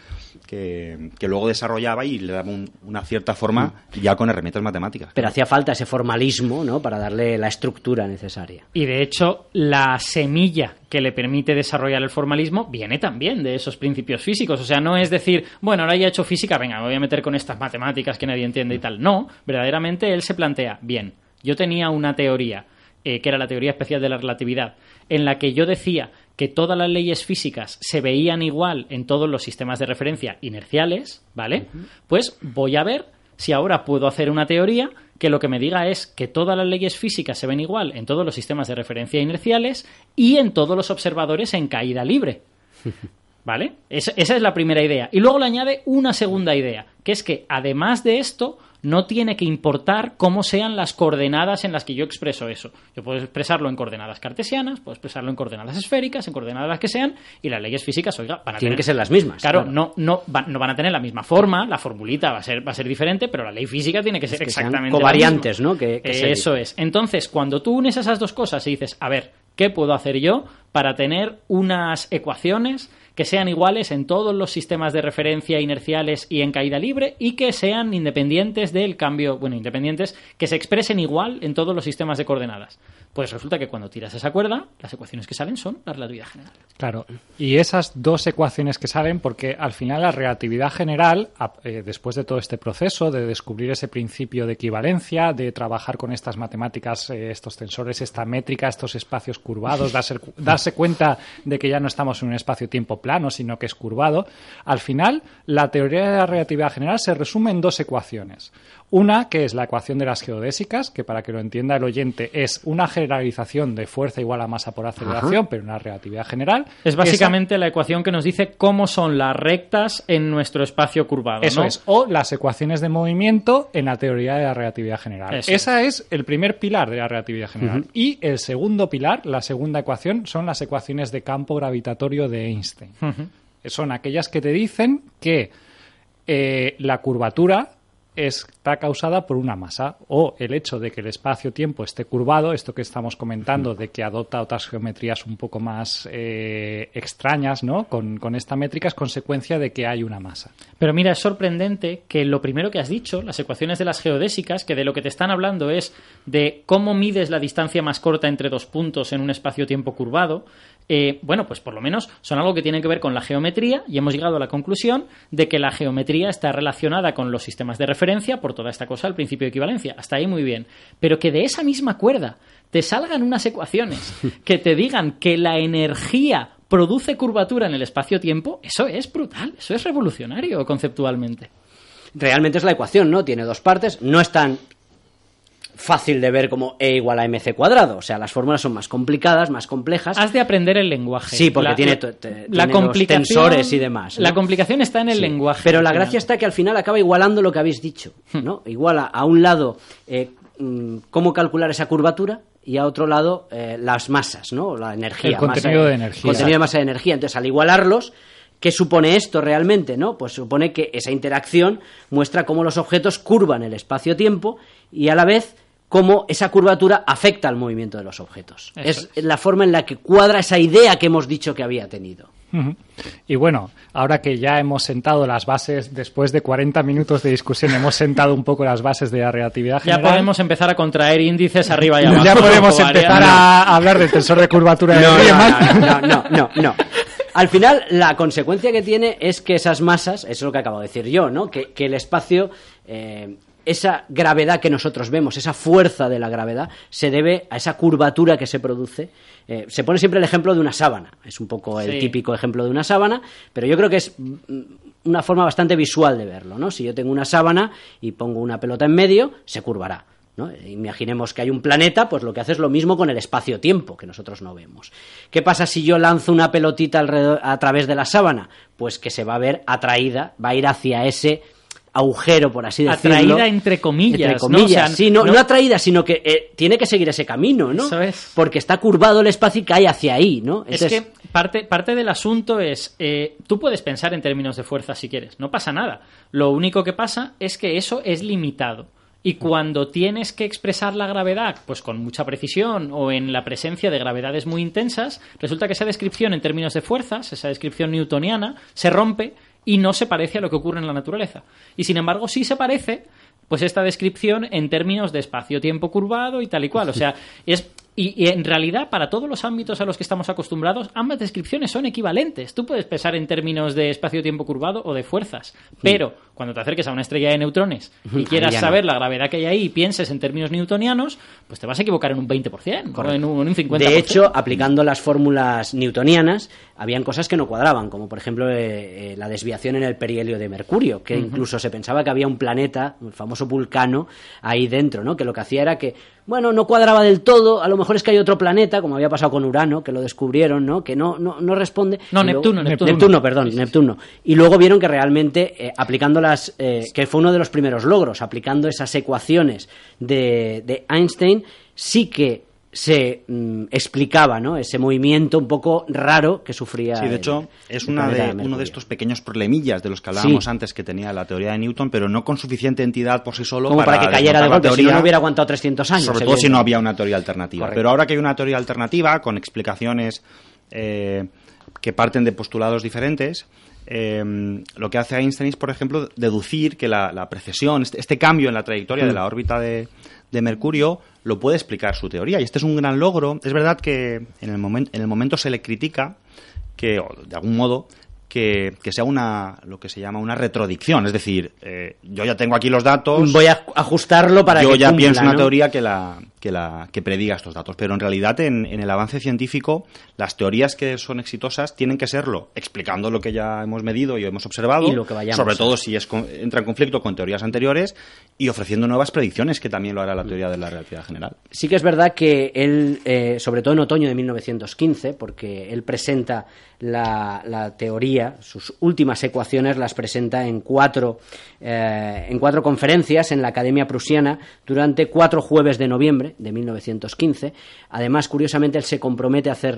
S4: luego desarrollaba y le daba una cierta forma ya con herramientas matemáticas.
S2: Pero hacía falta ese formalismo, ¿no?, para darle la estructura necesaria.
S5: Y de hecho, la semilla que le permite desarrollar el formalismo viene también de esos principios físicos. O sea, no es decir, bueno, ahora ya he hecho física, venga, me voy a meter con estas matemáticas que nadie entiende y tal. No, verdaderamente él se plantea, bien, yo tenía una teoría, que era la teoría especial de la relatividad, en la que yo decía que todas las leyes físicas se veían igual en todos los sistemas de referencia inerciales, ¿vale? Pues voy a ver si ahora puedo hacer una teoría que lo que me diga es que todas las leyes físicas se ven igual en todos los sistemas de referencia inerciales y en todos los observadores en caída libre. ¿Vale? Esa es la primera idea. Y luego le añade una segunda idea, que es que además de esto no tiene que importar cómo sean las coordenadas en las que yo expreso eso. Yo puedo expresarlo en coordenadas cartesianas, puedo expresarlo en coordenadas esféricas, en coordenadas las que sean, y las leyes físicas, oiga,
S2: tienen que ser las mismas.
S5: Claro, no van a tener la misma forma, la formulita va a ser diferente, pero la ley física tiene que ser exactamente
S2: covariantes,
S5: la misma.
S2: ¿no? Que
S5: eso es. Entonces, cuando tú unes esas dos cosas y dices, a ver, ¿qué puedo hacer yo para tener unas ecuaciones que sean iguales en todos los sistemas de referencia inerciales y en caída libre y que sean independientes del cambio, independientes, que se expresen igual en todos los sistemas de coordenadas? Pues resulta que cuando tiras esa cuerda, las ecuaciones que salen son la relatividad general.
S3: Claro, y esas dos ecuaciones que salen, porque al final la relatividad general, después de todo este proceso de descubrir ese principio de equivalencia, de trabajar con estas matemáticas, estos tensores, esta métrica, estos espacios curvados, darse cuenta de que ya no estamos en un espacio-tiempo plano, sino que es curvado, al final la teoría de la relatividad general se resume en dos ecuaciones. Una, que es la ecuación de las geodésicas, que para que lo entienda el oyente es una generalización de fuerza igual a masa por aceleración, pero una relatividad general.
S5: Es básicamente la ecuación que nos dice cómo son las rectas en nuestro espacio curvado,
S3: Eso
S5: ¿no?
S3: es, o las ecuaciones de movimiento en la teoría de la relatividad general. Esa es el primer pilar de la relatividad general. Y el segundo pilar, la segunda ecuación, son las ecuaciones de campo gravitatorio de Einstein. Son aquellas que te dicen que la curvatura está causada por una masa, o el hecho de que el espacio-tiempo esté curvado, esto que estamos comentando de que adopta otras geometrías un poco más extrañas, ¿no? Con esta métrica es consecuencia de que hay una masa.
S5: Pero mira, es sorprendente que lo primero que has dicho, las ecuaciones de las geodésicas, que de lo que te están hablando es de cómo mides la distancia más corta entre dos puntos en un espacio-tiempo curvado, pues por lo menos son algo que tiene que ver con la geometría, y hemos llegado a la conclusión de que la geometría está relacionada con los sistemas de referencia por toda esta cosa, el principio de equivalencia. Hasta ahí muy bien. Pero que de esa misma cuerda te salgan unas ecuaciones que te digan que la energía produce curvatura en el espacio-tiempo, eso es brutal, eso es revolucionario conceptualmente.
S2: Realmente es la ecuación, ¿no? Tiene dos partes, no es tan fácil de ver como E igual a mc cuadrado, o sea, las fórmulas son más complicadas, más complejas.
S5: Has de aprender el lenguaje.
S2: Sí, porque tiene los tensores y demás, ¿no?
S5: La complicación está en el lenguaje.
S2: Pero la gracia está que al final acaba igualando lo que habéis dicho, ¿no? Iguala a un lado cómo calcular esa curvatura y a otro lado las masas, ¿no? La energía.
S3: El contenido de energía.
S2: Contenido de masa de energía. Entonces, al igualarlos, ¿qué supone esto realmente, no? Pues supone que esa interacción muestra cómo los objetos curvan el espacio-tiempo y a la vez cómo esa curvatura afecta al movimiento de los objetos. Es la forma en la que cuadra esa idea que hemos dicho que había tenido.
S3: Y bueno, ahora que ya hemos sentado las bases, después de 40 minutos de discusión, hemos sentado un poco las bases de la relatividad general.
S5: Ya podemos empezar a contraer índices arriba y abajo.
S3: Ya podemos empezar a hablar del tensor de curvatura de Riemann.
S2: No. Al final, la consecuencia que tiene es que esas masas, eso es lo que acabo de decir yo, ¿no? Que el espacio, esa gravedad que nosotros vemos, esa fuerza de la gravedad, se debe a esa curvatura que se produce. Se pone siempre el ejemplo de una sábana, es un poco el típico ejemplo de una sábana, pero yo creo que es una forma bastante visual de verlo, ¿no? Si yo tengo una sábana y pongo una pelota en medio, se curvará. ¿no? Imaginemos que hay un planeta, pues lo que hace es lo mismo con el espacio-tiempo, que nosotros no vemos. ¿Qué pasa si yo lanzo una pelotita a través de la sábana? Pues que se va a ver atraída, va a ir hacia ese agujero, por así decirlo.
S5: Atraída entre comillas.
S2: Entre comillas,
S5: ¿no? O sea,
S2: sí, no atraída, sino que tiene que seguir ese camino, ¿no?
S5: Eso es.
S2: Porque está curvado el espacio y cae hacia ahí, ¿no?
S5: Es que parte del asunto es, tú puedes pensar en términos de fuerza si quieres, no pasa nada. Lo único que pasa es que eso es limitado. Y cuando tienes que expresar la gravedad, pues con mucha precisión o en la presencia de gravedades muy intensas, resulta que esa descripción en términos de fuerzas, esa descripción newtoniana, se rompe y no se parece a lo que ocurre en la naturaleza. Y sin embargo sí se parece, pues esta descripción en términos de espacio-tiempo curvado y tal y cual. O sea, y en realidad, para todos los ámbitos a los que estamos acostumbrados, ambas descripciones son equivalentes. Tú puedes pensar en términos de espacio-tiempo curvado o de fuerzas, pero cuando te acerques a una estrella de neutrones y quieras saber la gravedad que hay ahí y pienses en términos newtonianos, pues te vas a equivocar en un 20%, o en un 50%.
S2: De hecho, aplicando las fórmulas newtonianas, habían cosas que no cuadraban, como por ejemplo la desviación en el perihelio de Mercurio, que incluso se pensaba que había un planeta, el famoso Vulcano, ahí dentro, ¿no? Que lo que hacía era que, bueno, no cuadraba del todo, a lo mejor es que hay otro planeta, como había pasado con Urano, que lo descubrieron, ¿no? Que no responde.
S5: No, Neptuno.
S2: Neptuno. Y luego vieron que realmente, aplicando que fue uno de los primeros logros, aplicando esas ecuaciones de Einstein, sí que se explicaba, ¿no? Ese movimiento un poco raro que sufría.
S4: Sí, de hecho, es uno de estos pequeños problemillas de los que hablábamos antes que tenía la teoría de Newton, pero no con suficiente entidad por sí solo
S2: como para que cayera de golpe,
S4: teoría,
S2: si no hubiera aguantado 300 años.
S4: Sobre todo si no había una teoría alternativa.
S2: Correcto.
S4: Pero ahora que hay una teoría alternativa con explicaciones que parten de postulados diferentes, lo que hace Einstein es, por ejemplo, deducir que la precesión, este cambio en la trayectoria de la órbita de Mercurio, lo puede explicar su teoría. Y este es un gran logro. Es verdad que en el momento se le critica que, o de algún modo, que sea lo que se llama una retrodicción. Es decir, yo ya tengo aquí los datos.
S2: Voy a ajustarlo para
S4: yo
S2: que
S4: ya
S2: cumpla,
S4: pienso una
S2: ¿no?
S4: teoría que prediga estos datos. Pero en realidad, en el avance científico, las teorías que son exitosas tienen que serlo explicando lo que ya hemos medido y hemos observado,
S2: y lo que vayamos
S4: sobre todo si entra en conflicto con teorías anteriores, y ofreciendo nuevas predicciones, que también lo hará la teoría de la relatividad general.
S2: Sí que es verdad que él, sobre todo en otoño de 1915, porque él presenta la teoría, sus últimas ecuaciones las presenta en cuatro conferencias en la Academia Prusiana durante 4 jueves de noviembre de 1915. Además, curiosamente, él se compromete a hacer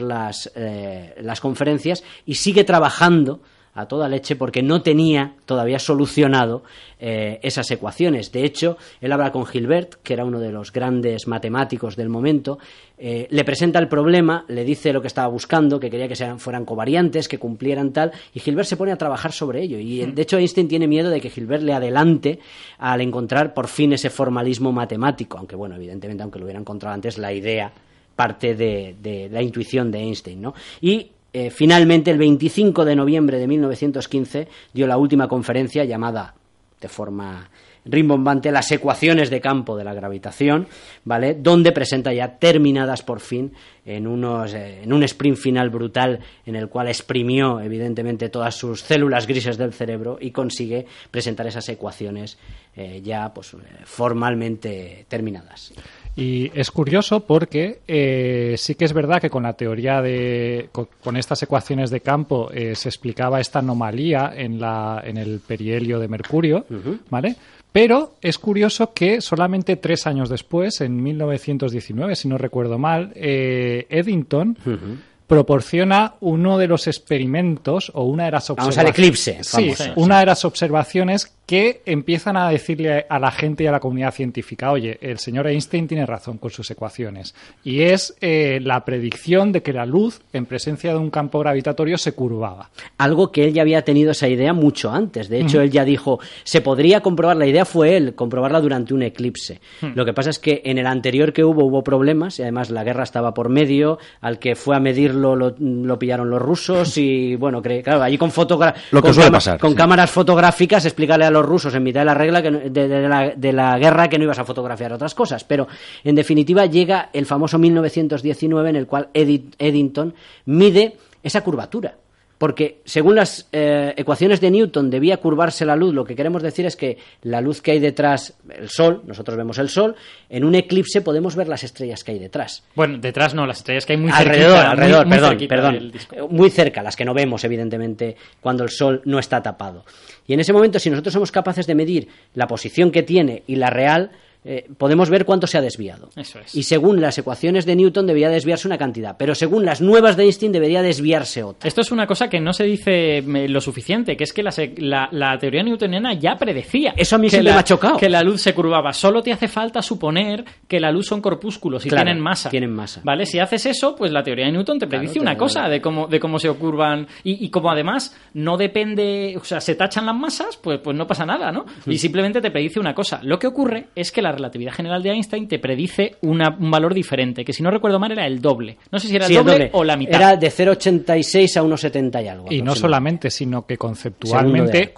S2: las conferencias y sigue trabajando a toda leche porque no tenía todavía solucionado esas ecuaciones. De hecho, él habla con Hilbert, que era uno de los grandes matemáticos del momento, le presenta el problema, le dice lo que estaba buscando, que quería que fueran covariantes, que cumplieran tal, y Hilbert se pone a trabajar sobre ello. Y de hecho Einstein tiene miedo de que Hilbert le adelante al encontrar por fin ese formalismo matemático, aunque bueno, evidentemente, aunque lo hubiera encontrado antes, la idea parte de la intuición de Einstein, ¿no? Y finalmente, el 25 de noviembre de 1915, dio la última conferencia llamada, de forma rimbombante, las ecuaciones de campo de la gravitación, ¿vale? Donde presenta ya terminadas por fin en un sprint final brutal en el cual exprimió evidentemente todas sus células grises del cerebro y consigue presentar esas ecuaciones ya pues formalmente terminadas.
S3: Y es curioso porque sí que es verdad que con la teoría con estas ecuaciones de campo se explicaba esta anomalía en el perihelio de Mercurio, ¿vale? Pero es curioso que solamente 3 años después, en 1919, si no recuerdo mal, Eddington proporciona uno de los experimentos o una de las observaciones.
S2: Vamos al eclipse.
S3: Sí, una de las observaciones que empiezan a decirle a la gente y a la comunidad científica, oye, el señor Einstein tiene razón con sus ecuaciones. Y es la predicción de que la luz, en presencia de un campo gravitatorio, se curvaba.
S2: Algo que él ya había tenido esa idea mucho antes. De hecho, él ya dijo, se podría comprobar, la idea fue él, comprobarla durante un eclipse. Lo que pasa es que en el anterior que hubo problemas, y además la guerra estaba por medio, al que fue a medirlo lo pillaron los rusos y, bueno, claro, allí con cámaras fotográficas explicarle a los rusos en mitad de la regla de la guerra que no ibas a fotografiar otras cosas. Pero, en definitiva, llega el famoso 1919 en el cual Eddington mide esa curvatura. porque según las ecuaciones de Newton debía curvarse la luz. Lo que queremos decir es que la luz que hay detrás, el Sol, nosotros vemos el Sol, en un eclipse podemos ver las estrellas que hay detrás.
S5: Bueno, detrás no, las estrellas que hay muy
S2: alrededor,
S5: muy
S2: perdón,
S5: cerquita del disco.
S2: muy cerca, las que no vemos evidentemente cuando el Sol no está tapado. Y en ese momento, si nosotros somos capaces de medir la posición que tiene y la real, podemos ver cuánto se ha desviado.
S5: Eso es.
S2: Y según las ecuaciones de Newton debería desviarse una cantidad, pero según las nuevas de Einstein debería desviarse otra.
S5: Esto es una cosa que no se dice lo suficiente, que es que la teoría newtoniana ya predecía.
S2: Eso a mí siempre me ha chocado.
S5: Que la luz se curvaba. Solo te hace falta suponer que la luz son corpúsculos y
S2: Claro,
S5: tienen masa.
S2: tienen masa.
S5: ¿Vale? Si haces eso, pues la teoría de Newton te predice una cosa de cómo se curvan y como además no depende, o sea, se tachan las masas, pues no pasa nada, ¿no? Y simplemente te predice una cosa. Lo que ocurre es que la relatividad general de Einstein te predice un valor diferente, que si no recuerdo mal era el doble. No sé si era el doble o la mitad.
S2: Era de 0,86 a 1,70 y algo.
S3: Y no solamente, sino que conceptualmente,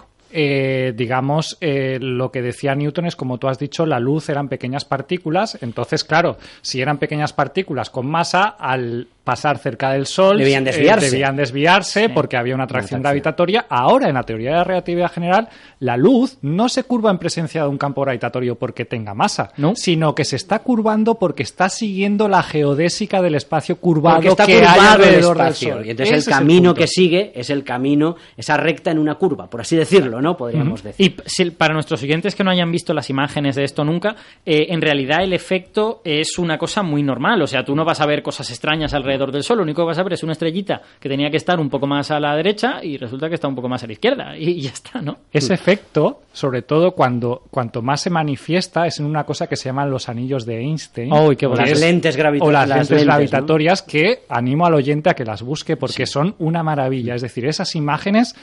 S3: digamos, lo que decía Newton es, como tú has dicho, la luz eran pequeñas partículas. Entonces, claro, si eran pequeñas partículas con masa, al pasar cerca del Sol
S2: debían desviarse,
S3: sí, porque había una atracción gravitatoria. Ahora, en la teoría de la relatividad general, la luz no se curva en presencia de un campo gravitatorio porque tenga masa,
S5: ¿no?
S3: Sino que se está curvando porque está siguiendo la geodésica del espacio curvado
S2: porque está
S3: que hay alrededor del
S2: espacio.
S3: Sol.
S2: Y entonces el camino que sigue es el camino, esa recta en una curva, por así decirlo, ¿no? Podríamos decir.
S5: Y para nuestros oyentes que no hayan visto las imágenes de esto nunca, en realidad el efecto es una cosa muy normal. O sea, tú no vas a ver cosas extrañas alrededor del Sol, lo único que vas a ver es una estrellita que tenía que estar un poco más a la derecha y resulta que está un poco más a la izquierda y ya está, ¿no?
S3: Ese efecto, sobre todo cuanto más se manifiesta, es en una cosa que se llaman los anillos de Einstein.
S5: Qué bonito.
S2: Las lentes
S3: gravitatorias,
S2: ¿no?
S3: que animo al oyente a que las busque porque son una maravilla. Es decir, esas imágenes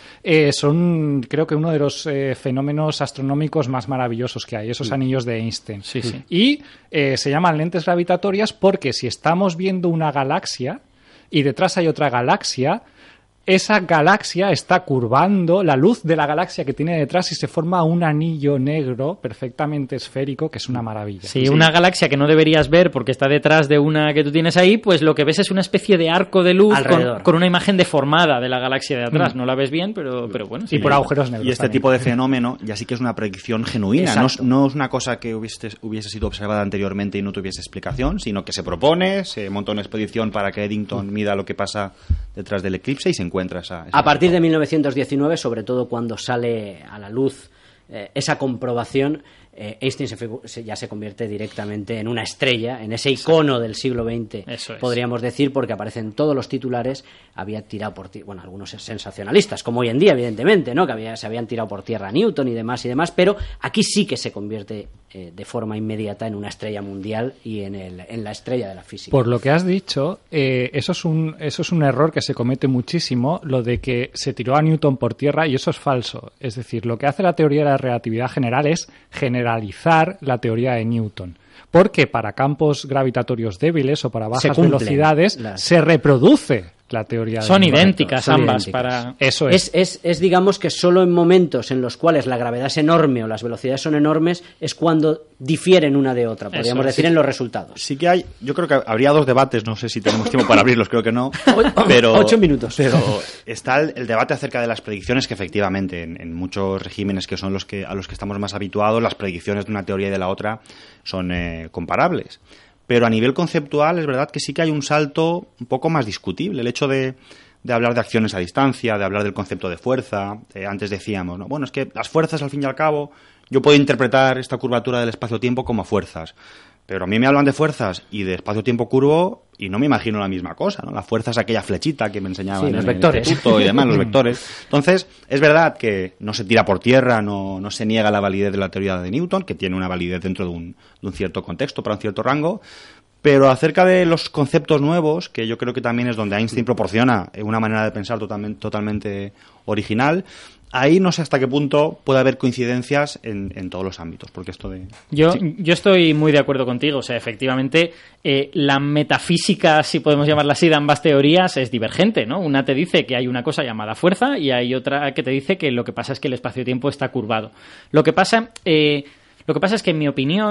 S3: son, creo que, uno de los fenómenos astronómicos más maravillosos que hay, esos anillos de Einstein.
S5: Sí.
S3: Y se llaman lentes gravitatorias porque si estamos viendo una galaxia y detrás hay otra galaxia, esa galaxia está curvando la luz de la galaxia que tiene detrás y se forma un anillo negro perfectamente esférico, que es una maravilla.
S5: Sí, una galaxia que no deberías ver porque está detrás de una que tú tienes ahí, pues lo que ves es una especie de arco de luz con una imagen deformada de la galaxia de atrás. No la ves bien, pero bueno.
S3: Sí. Y por agujeros negros.
S4: Y este
S3: también.
S4: tipo de fenómeno ya sí que es una predicción genuina. No es una cosa que hubiese sido observada anteriormente y no tuviese explicación, sino que se propone, se monta una expedición para que Eddington mida lo que pasa detrás del eclipse y se encuentra esa
S2: a partir de 1919, sobre todo cuando sale a la luz esa comprobación, Einstein ya se convierte directamente en una estrella, en ese icono del siglo XX,
S5: Eso es.
S2: podríamos decir, porque aparecen todos los titulares. Había tirado por tierra, bueno, algunos sensacionalistas, como hoy en día, evidentemente, ¿no? Que se habían tirado por tierra a Newton y demás, pero aquí sí que se convierte de forma inmediata en una estrella mundial y en la estrella de la física.
S3: Por lo que has dicho, eso es un error que se comete muchísimo, lo de que se tiró a Newton por tierra, y eso es falso. Es decir, lo que hace la teoría de la relatividad general es generalizar la teoría de Newton. Porque para campos gravitatorios débiles o para bajas velocidades se reproduce la teoría de
S5: Son
S3: Newton.
S5: idénticas
S2: Son
S5: ambas.
S2: idénticas.
S3: Eso es.
S2: Es digamos que solo en momentos en los cuales la gravedad es enorme o las velocidades son enormes es cuando difieren una de otra, podríamos decir, en los resultados.
S4: Sí que hay, yo creo que habría dos debates, no sé si tenemos tiempo para abrirlos, creo que no, pero
S2: 8 minutos.
S4: Pero está el debate acerca de las predicciones, que efectivamente en muchos regímenes que son a los que estamos más habituados, las predicciones de una teoría y de la otra son comparables. Pero a nivel conceptual es verdad que sí que hay un salto un poco más discutible. El hecho de hablar de acciones a distancia, de hablar del concepto de fuerza. Antes decíamos, ¿no? Bueno, es que las fuerzas, al fin y al cabo, yo puedo interpretar esta curvatura del espacio-tiempo como fuerzas. Pero a mí me hablan de fuerzas y de espacio-tiempo curvo y no me imagino la misma cosa, ¿no? La fuerza es aquella flechita que me enseñaban en
S2: los
S4: el
S2: vectores.
S4: instituto y demás, los vectores. Entonces, es verdad que no se tira por tierra, no se niega la validez de la teoría de Newton, que tiene una validez dentro de un cierto contexto, para un cierto rango, pero acerca de los conceptos nuevos, que yo creo que también es donde Einstein proporciona una manera de pensar totalmente original, ahí no sé hasta qué punto puede haber coincidencias en todos los ámbitos, porque esto de...
S5: Yo estoy muy de acuerdo contigo. O sea, efectivamente, la metafísica, si podemos llamarla así, de ambas teorías es divergente, ¿no? Una te dice que hay una cosa llamada fuerza y hay otra que te dice que lo que pasa es que el espacio-tiempo está curvado. Lo que pasa es que, en mi opinión,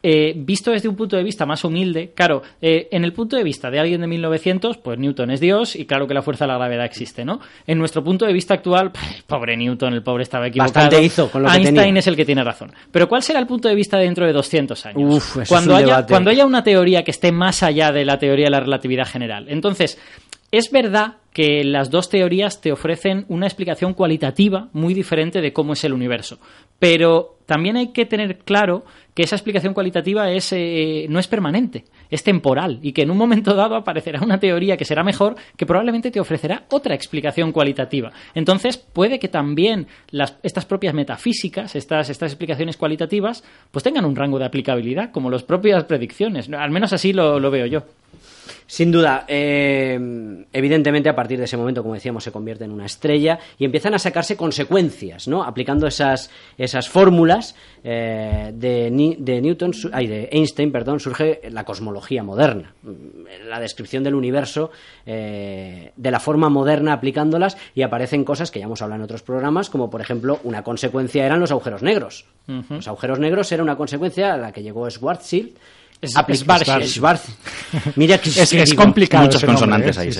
S5: visto desde un punto de vista más humilde, claro, en el punto de vista de alguien de 1900, pues Newton es Dios y claro que la fuerza de la gravedad existe, ¿no? En nuestro punto de vista actual, pobre Newton, el pobre estaba equivocado.
S2: Bastante hizo con lo que
S5: Einstein
S2: tenía.
S5: Es el que tiene razón. Pero ¿cuál será el punto de vista dentro de 200 años?
S2: Uf, eso es un debate.
S5: Cuando haya una teoría que esté más allá de la teoría de la relatividad general. Entonces, es verdad que las dos teorías te ofrecen una explicación cualitativa muy diferente de cómo es el universo. Pero también hay que tener claro que esa explicación cualitativa no es permanente, es temporal, y que en un momento dado aparecerá una teoría que será mejor, que probablemente te ofrecerá otra explicación cualitativa. Entonces, puede que también estas propias metafísicas, estas explicaciones cualitativas, pues tengan un rango de aplicabilidad, como las propias predicciones. Al menos así lo veo yo.
S2: Sin duda, evidentemente a partir de ese momento, como decíamos, se convierte en una estrella y empiezan a sacarse consecuencias, ¿no? Aplicando esas fórmulas de Einstein, surge la cosmología moderna, la descripción del universo de la forma moderna aplicándolas, y aparecen cosas que ya hemos hablado en otros programas, como por ejemplo una consecuencia eran los agujeros negros. Uh-huh. Los agujeros negros era una consecuencia a la que llegó Schwarzschild. Schwarzschild. Mira que
S3: es complicado.
S4: Muchas consonantes ahí.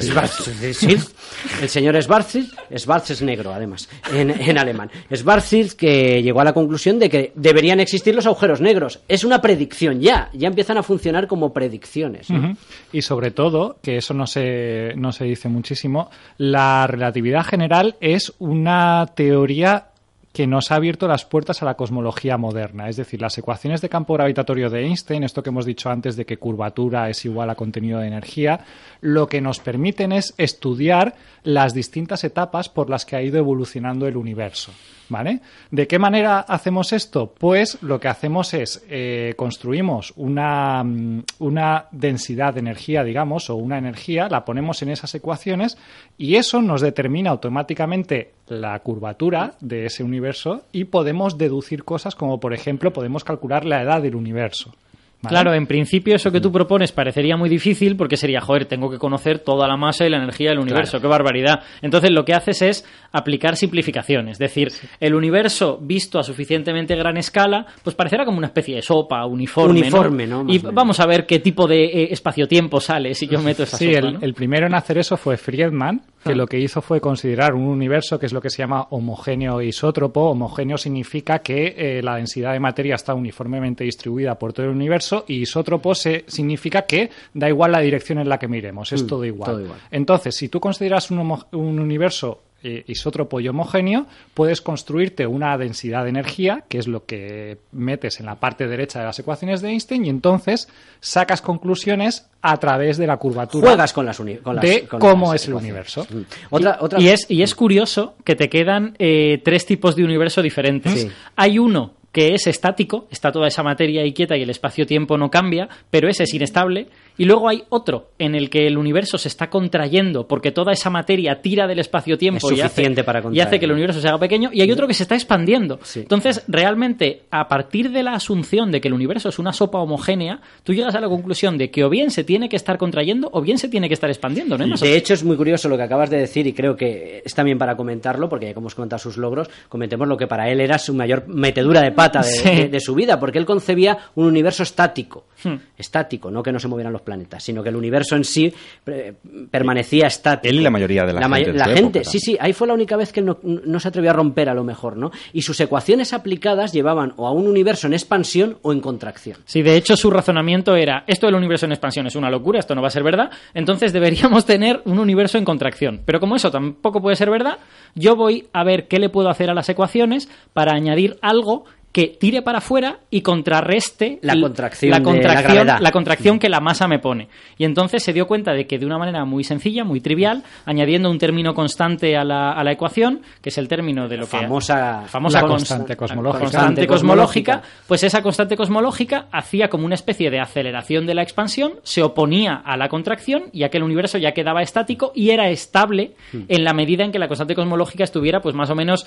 S2: El señor Schwarzschild es negro, además, en alemán. Schwarzschild, que llegó a la conclusión de que deberían existir los agujeros negros. Es una predicción ya empiezan a funcionar como predicciones, ¿no?
S3: Uh-huh. Y sobre todo, que eso no se dice muchísimo, la relatividad general es una teoría que nos ha abierto las puertas a la cosmología moderna. Es decir, las ecuaciones de campo gravitatorio de Einstein, esto que hemos dicho antes de que curvatura es igual a contenido de energía, lo que nos permiten es estudiar las distintas etapas por las que ha ido evolucionando el universo, ¿vale? ¿De qué manera hacemos esto? Pues lo que hacemos es construimos una densidad de energía, digamos, o una energía, la ponemos en esas ecuaciones y eso nos determina automáticamente la curvatura de ese universo y podemos deducir cosas como, por ejemplo, podemos calcular la edad del universo. ¿Vale?
S5: Claro, en principio eso que tú propones parecería muy difícil porque sería, tengo que conocer toda la masa y la energía del universo, claro. ¡Qué barbaridad! Entonces lo que haces es aplicar simplificaciones, es decir, el universo visto a suficientemente gran escala, pues parecerá como una especie de sopa uniforme, ¿no? Y vamos a ver qué tipo de espacio-tiempo sale si yo meto esa sopa, ¿no?
S3: El primero en hacer eso fue Friedman, que lo que hizo fue considerar un universo que es lo que se llama homogéneo e isótropo. Homogéneo significa que la densidad de materia está uniformemente distribuida por todo el universo, y isótropo significa que da igual la dirección en la que miremos, es todo igual. Entonces, si tú consideras un universo isótropo y homogéneo, puedes construirte una densidad de energía, que es lo que metes en la parte derecha de las ecuaciones de Einstein, y entonces sacas conclusiones a través de la curvatura.
S2: Juegas con
S3: cómo es el universo.
S5: Y es curioso que te quedan tres tipos de universo diferentes. Sí. Hay uno que es estático, está toda esa materia ahí quieta y el espacio-tiempo no cambia, pero ese es inestable. Y luego hay otro en el que el universo se está contrayendo porque toda esa materia tira del espacio-tiempo y hace que el universo se haga pequeño, y hay otro que se está expandiendo. Sí. Entonces, realmente, a partir de la asunción de que el universo es una sopa homogénea, tú llegas a la conclusión de que o bien se tiene que estar contrayendo o bien se tiene que estar expandiendo, ¿no?
S2: De hecho, es muy curioso lo que acabas de decir, y creo que es también para comentarlo, porque ya que hemos comentado sus logros, comentemos lo que para él era su mayor metedura de pata de su vida, porque él concebía un universo estático, no que no se movieran los planetas, sino que el universo en sí permanecía estático.
S4: Él y la mayoría de la gente.
S2: La gente, sí, ahí fue la única vez que él no se atrevió a romper, a lo mejor, ¿no? Y sus ecuaciones aplicadas llevaban o a un universo en expansión o en contracción.
S5: Sí, de hecho su razonamiento era, esto del universo en expansión es una locura, esto no va a ser verdad, entonces deberíamos tener un universo en contracción. Pero como eso tampoco puede ser verdad, yo voy a ver qué le puedo hacer a las ecuaciones para añadir algo que tire para afuera y contrarreste
S2: la contracción
S5: que la masa me pone. Y entonces se dio cuenta de que de una manera muy sencilla, muy trivial, añadiendo un término constante a la ecuación, que es el término de lo que
S2: famosa
S3: constante
S5: cosmológica, pues esa constante cosmológica hacía como una especie de aceleración de la expansión, se oponía a la contracción, y aquel universo ya quedaba estático y era estable en la medida en que la constante cosmológica estuviera pues más o menos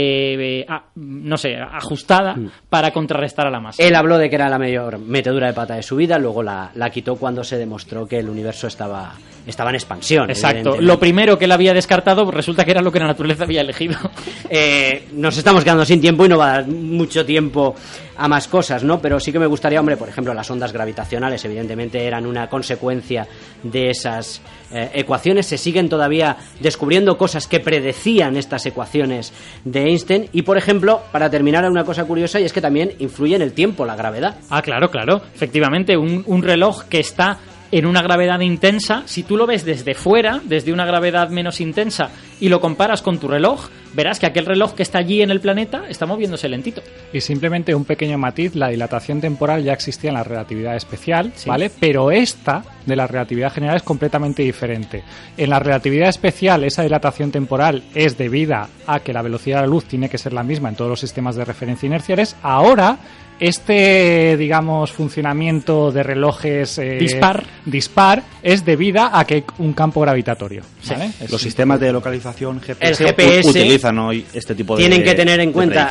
S5: ajustada para contrarrestar a la masa.
S2: Él habló de que era la mayor metedura de pata de su vida, luego la quitó cuando se demostró que el universo estaba en expansión.
S5: Exacto. Lo primero que él había descartado resulta que era lo que la naturaleza había elegido.
S2: Nos estamos quedando sin tiempo y no va a dar mucho tiempo a más cosas, ¿no? Pero sí que me gustaría, hombre, por ejemplo, las ondas gravitacionales evidentemente eran una consecuencia de esas ecuaciones. Se siguen todavía descubriendo cosas que predecían estas ecuaciones de Einstein. Y, por ejemplo, para terminar, una cosa curiosa, y es que también influye en el tiempo, la gravedad.
S5: Ah, claro. Efectivamente, un reloj que está en una gravedad intensa, si tú lo ves desde fuera, desde una gravedad menos intensa, y lo comparas con tu reloj, verás que aquel reloj que está allí en el planeta está moviéndose lentito.
S3: Y simplemente un pequeño matiz, la dilatación temporal ya existía en la relatividad especial,
S5: sí,
S3: ¿vale? Pero esta de la relatividad general es completamente diferente. En la relatividad especial, esa dilatación temporal es debida a que la velocidad de la luz tiene que ser la misma en todos los sistemas de referencia inerciales. Ahora, digamos, funcionamiento de relojes dispar es debida a que hay un campo gravitatorio, ¿vale?
S2: Sí.
S4: Los sistemas de localización
S2: GPS,
S4: utilizan hoy este tipo de
S2: tienen que tener en cuenta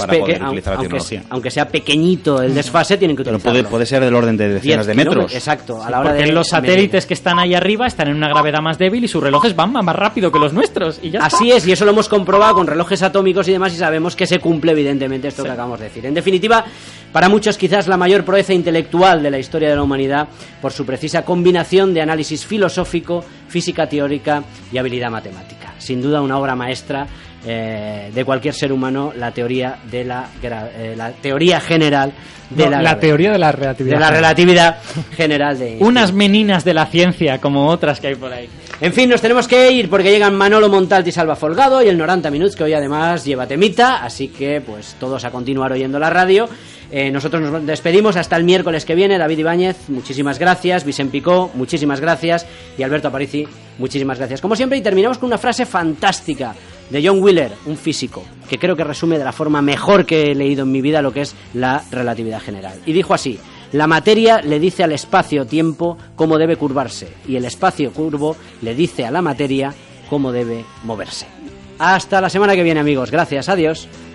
S2: aunque sea pequeñito el desfase, tienen que utilizarlo.
S4: Pero puede ser del orden de decenas de metros.
S2: Exacto.
S5: A la hora de los satélites que están ahí arriba están en una gravedad más débil y sus relojes van más rápido que los nuestros. Y ya
S2: así
S5: está.
S2: Es, y eso lo hemos comprobado con relojes atómicos y demás, y sabemos que se cumple evidentemente esto que acabamos de decir. En definitiva, para muchos quizás la mayor proeza intelectual de la historia de la humanidad por su precisa combinación de análisis filosófico, física teórica y habilidad matemática. Sin duda una obra maestra de cualquier ser humano, la teoría de la teoría general de
S3: la teoría de la relatividad.
S2: De la relatividad general de Einstein.
S5: Unas meninas de la ciencia como otras que hay por ahí.
S2: En fin, nos tenemos que ir porque llegan Manolo Montalti y Salva Folgado y el 90 Minuts, que hoy además lleva temita, así que pues todos a continuar oyendo la radio. Nosotros nos despedimos hasta el miércoles que viene. David Ibáñez, muchísimas gracias. Vicent Picó, muchísimas gracias. Y Alberto Aparici, muchísimas gracias. Como siempre, y terminamos con una frase fantástica de John Wheeler, un físico, que creo que resume de la forma mejor que he leído en mi vida lo que es la relatividad general. Y dijo así: la materia le dice al espacio-tiempo cómo debe curvarse, y el espacio curvo le dice a la materia cómo debe moverse. Hasta la semana que viene, amigos. Gracias. Adiós.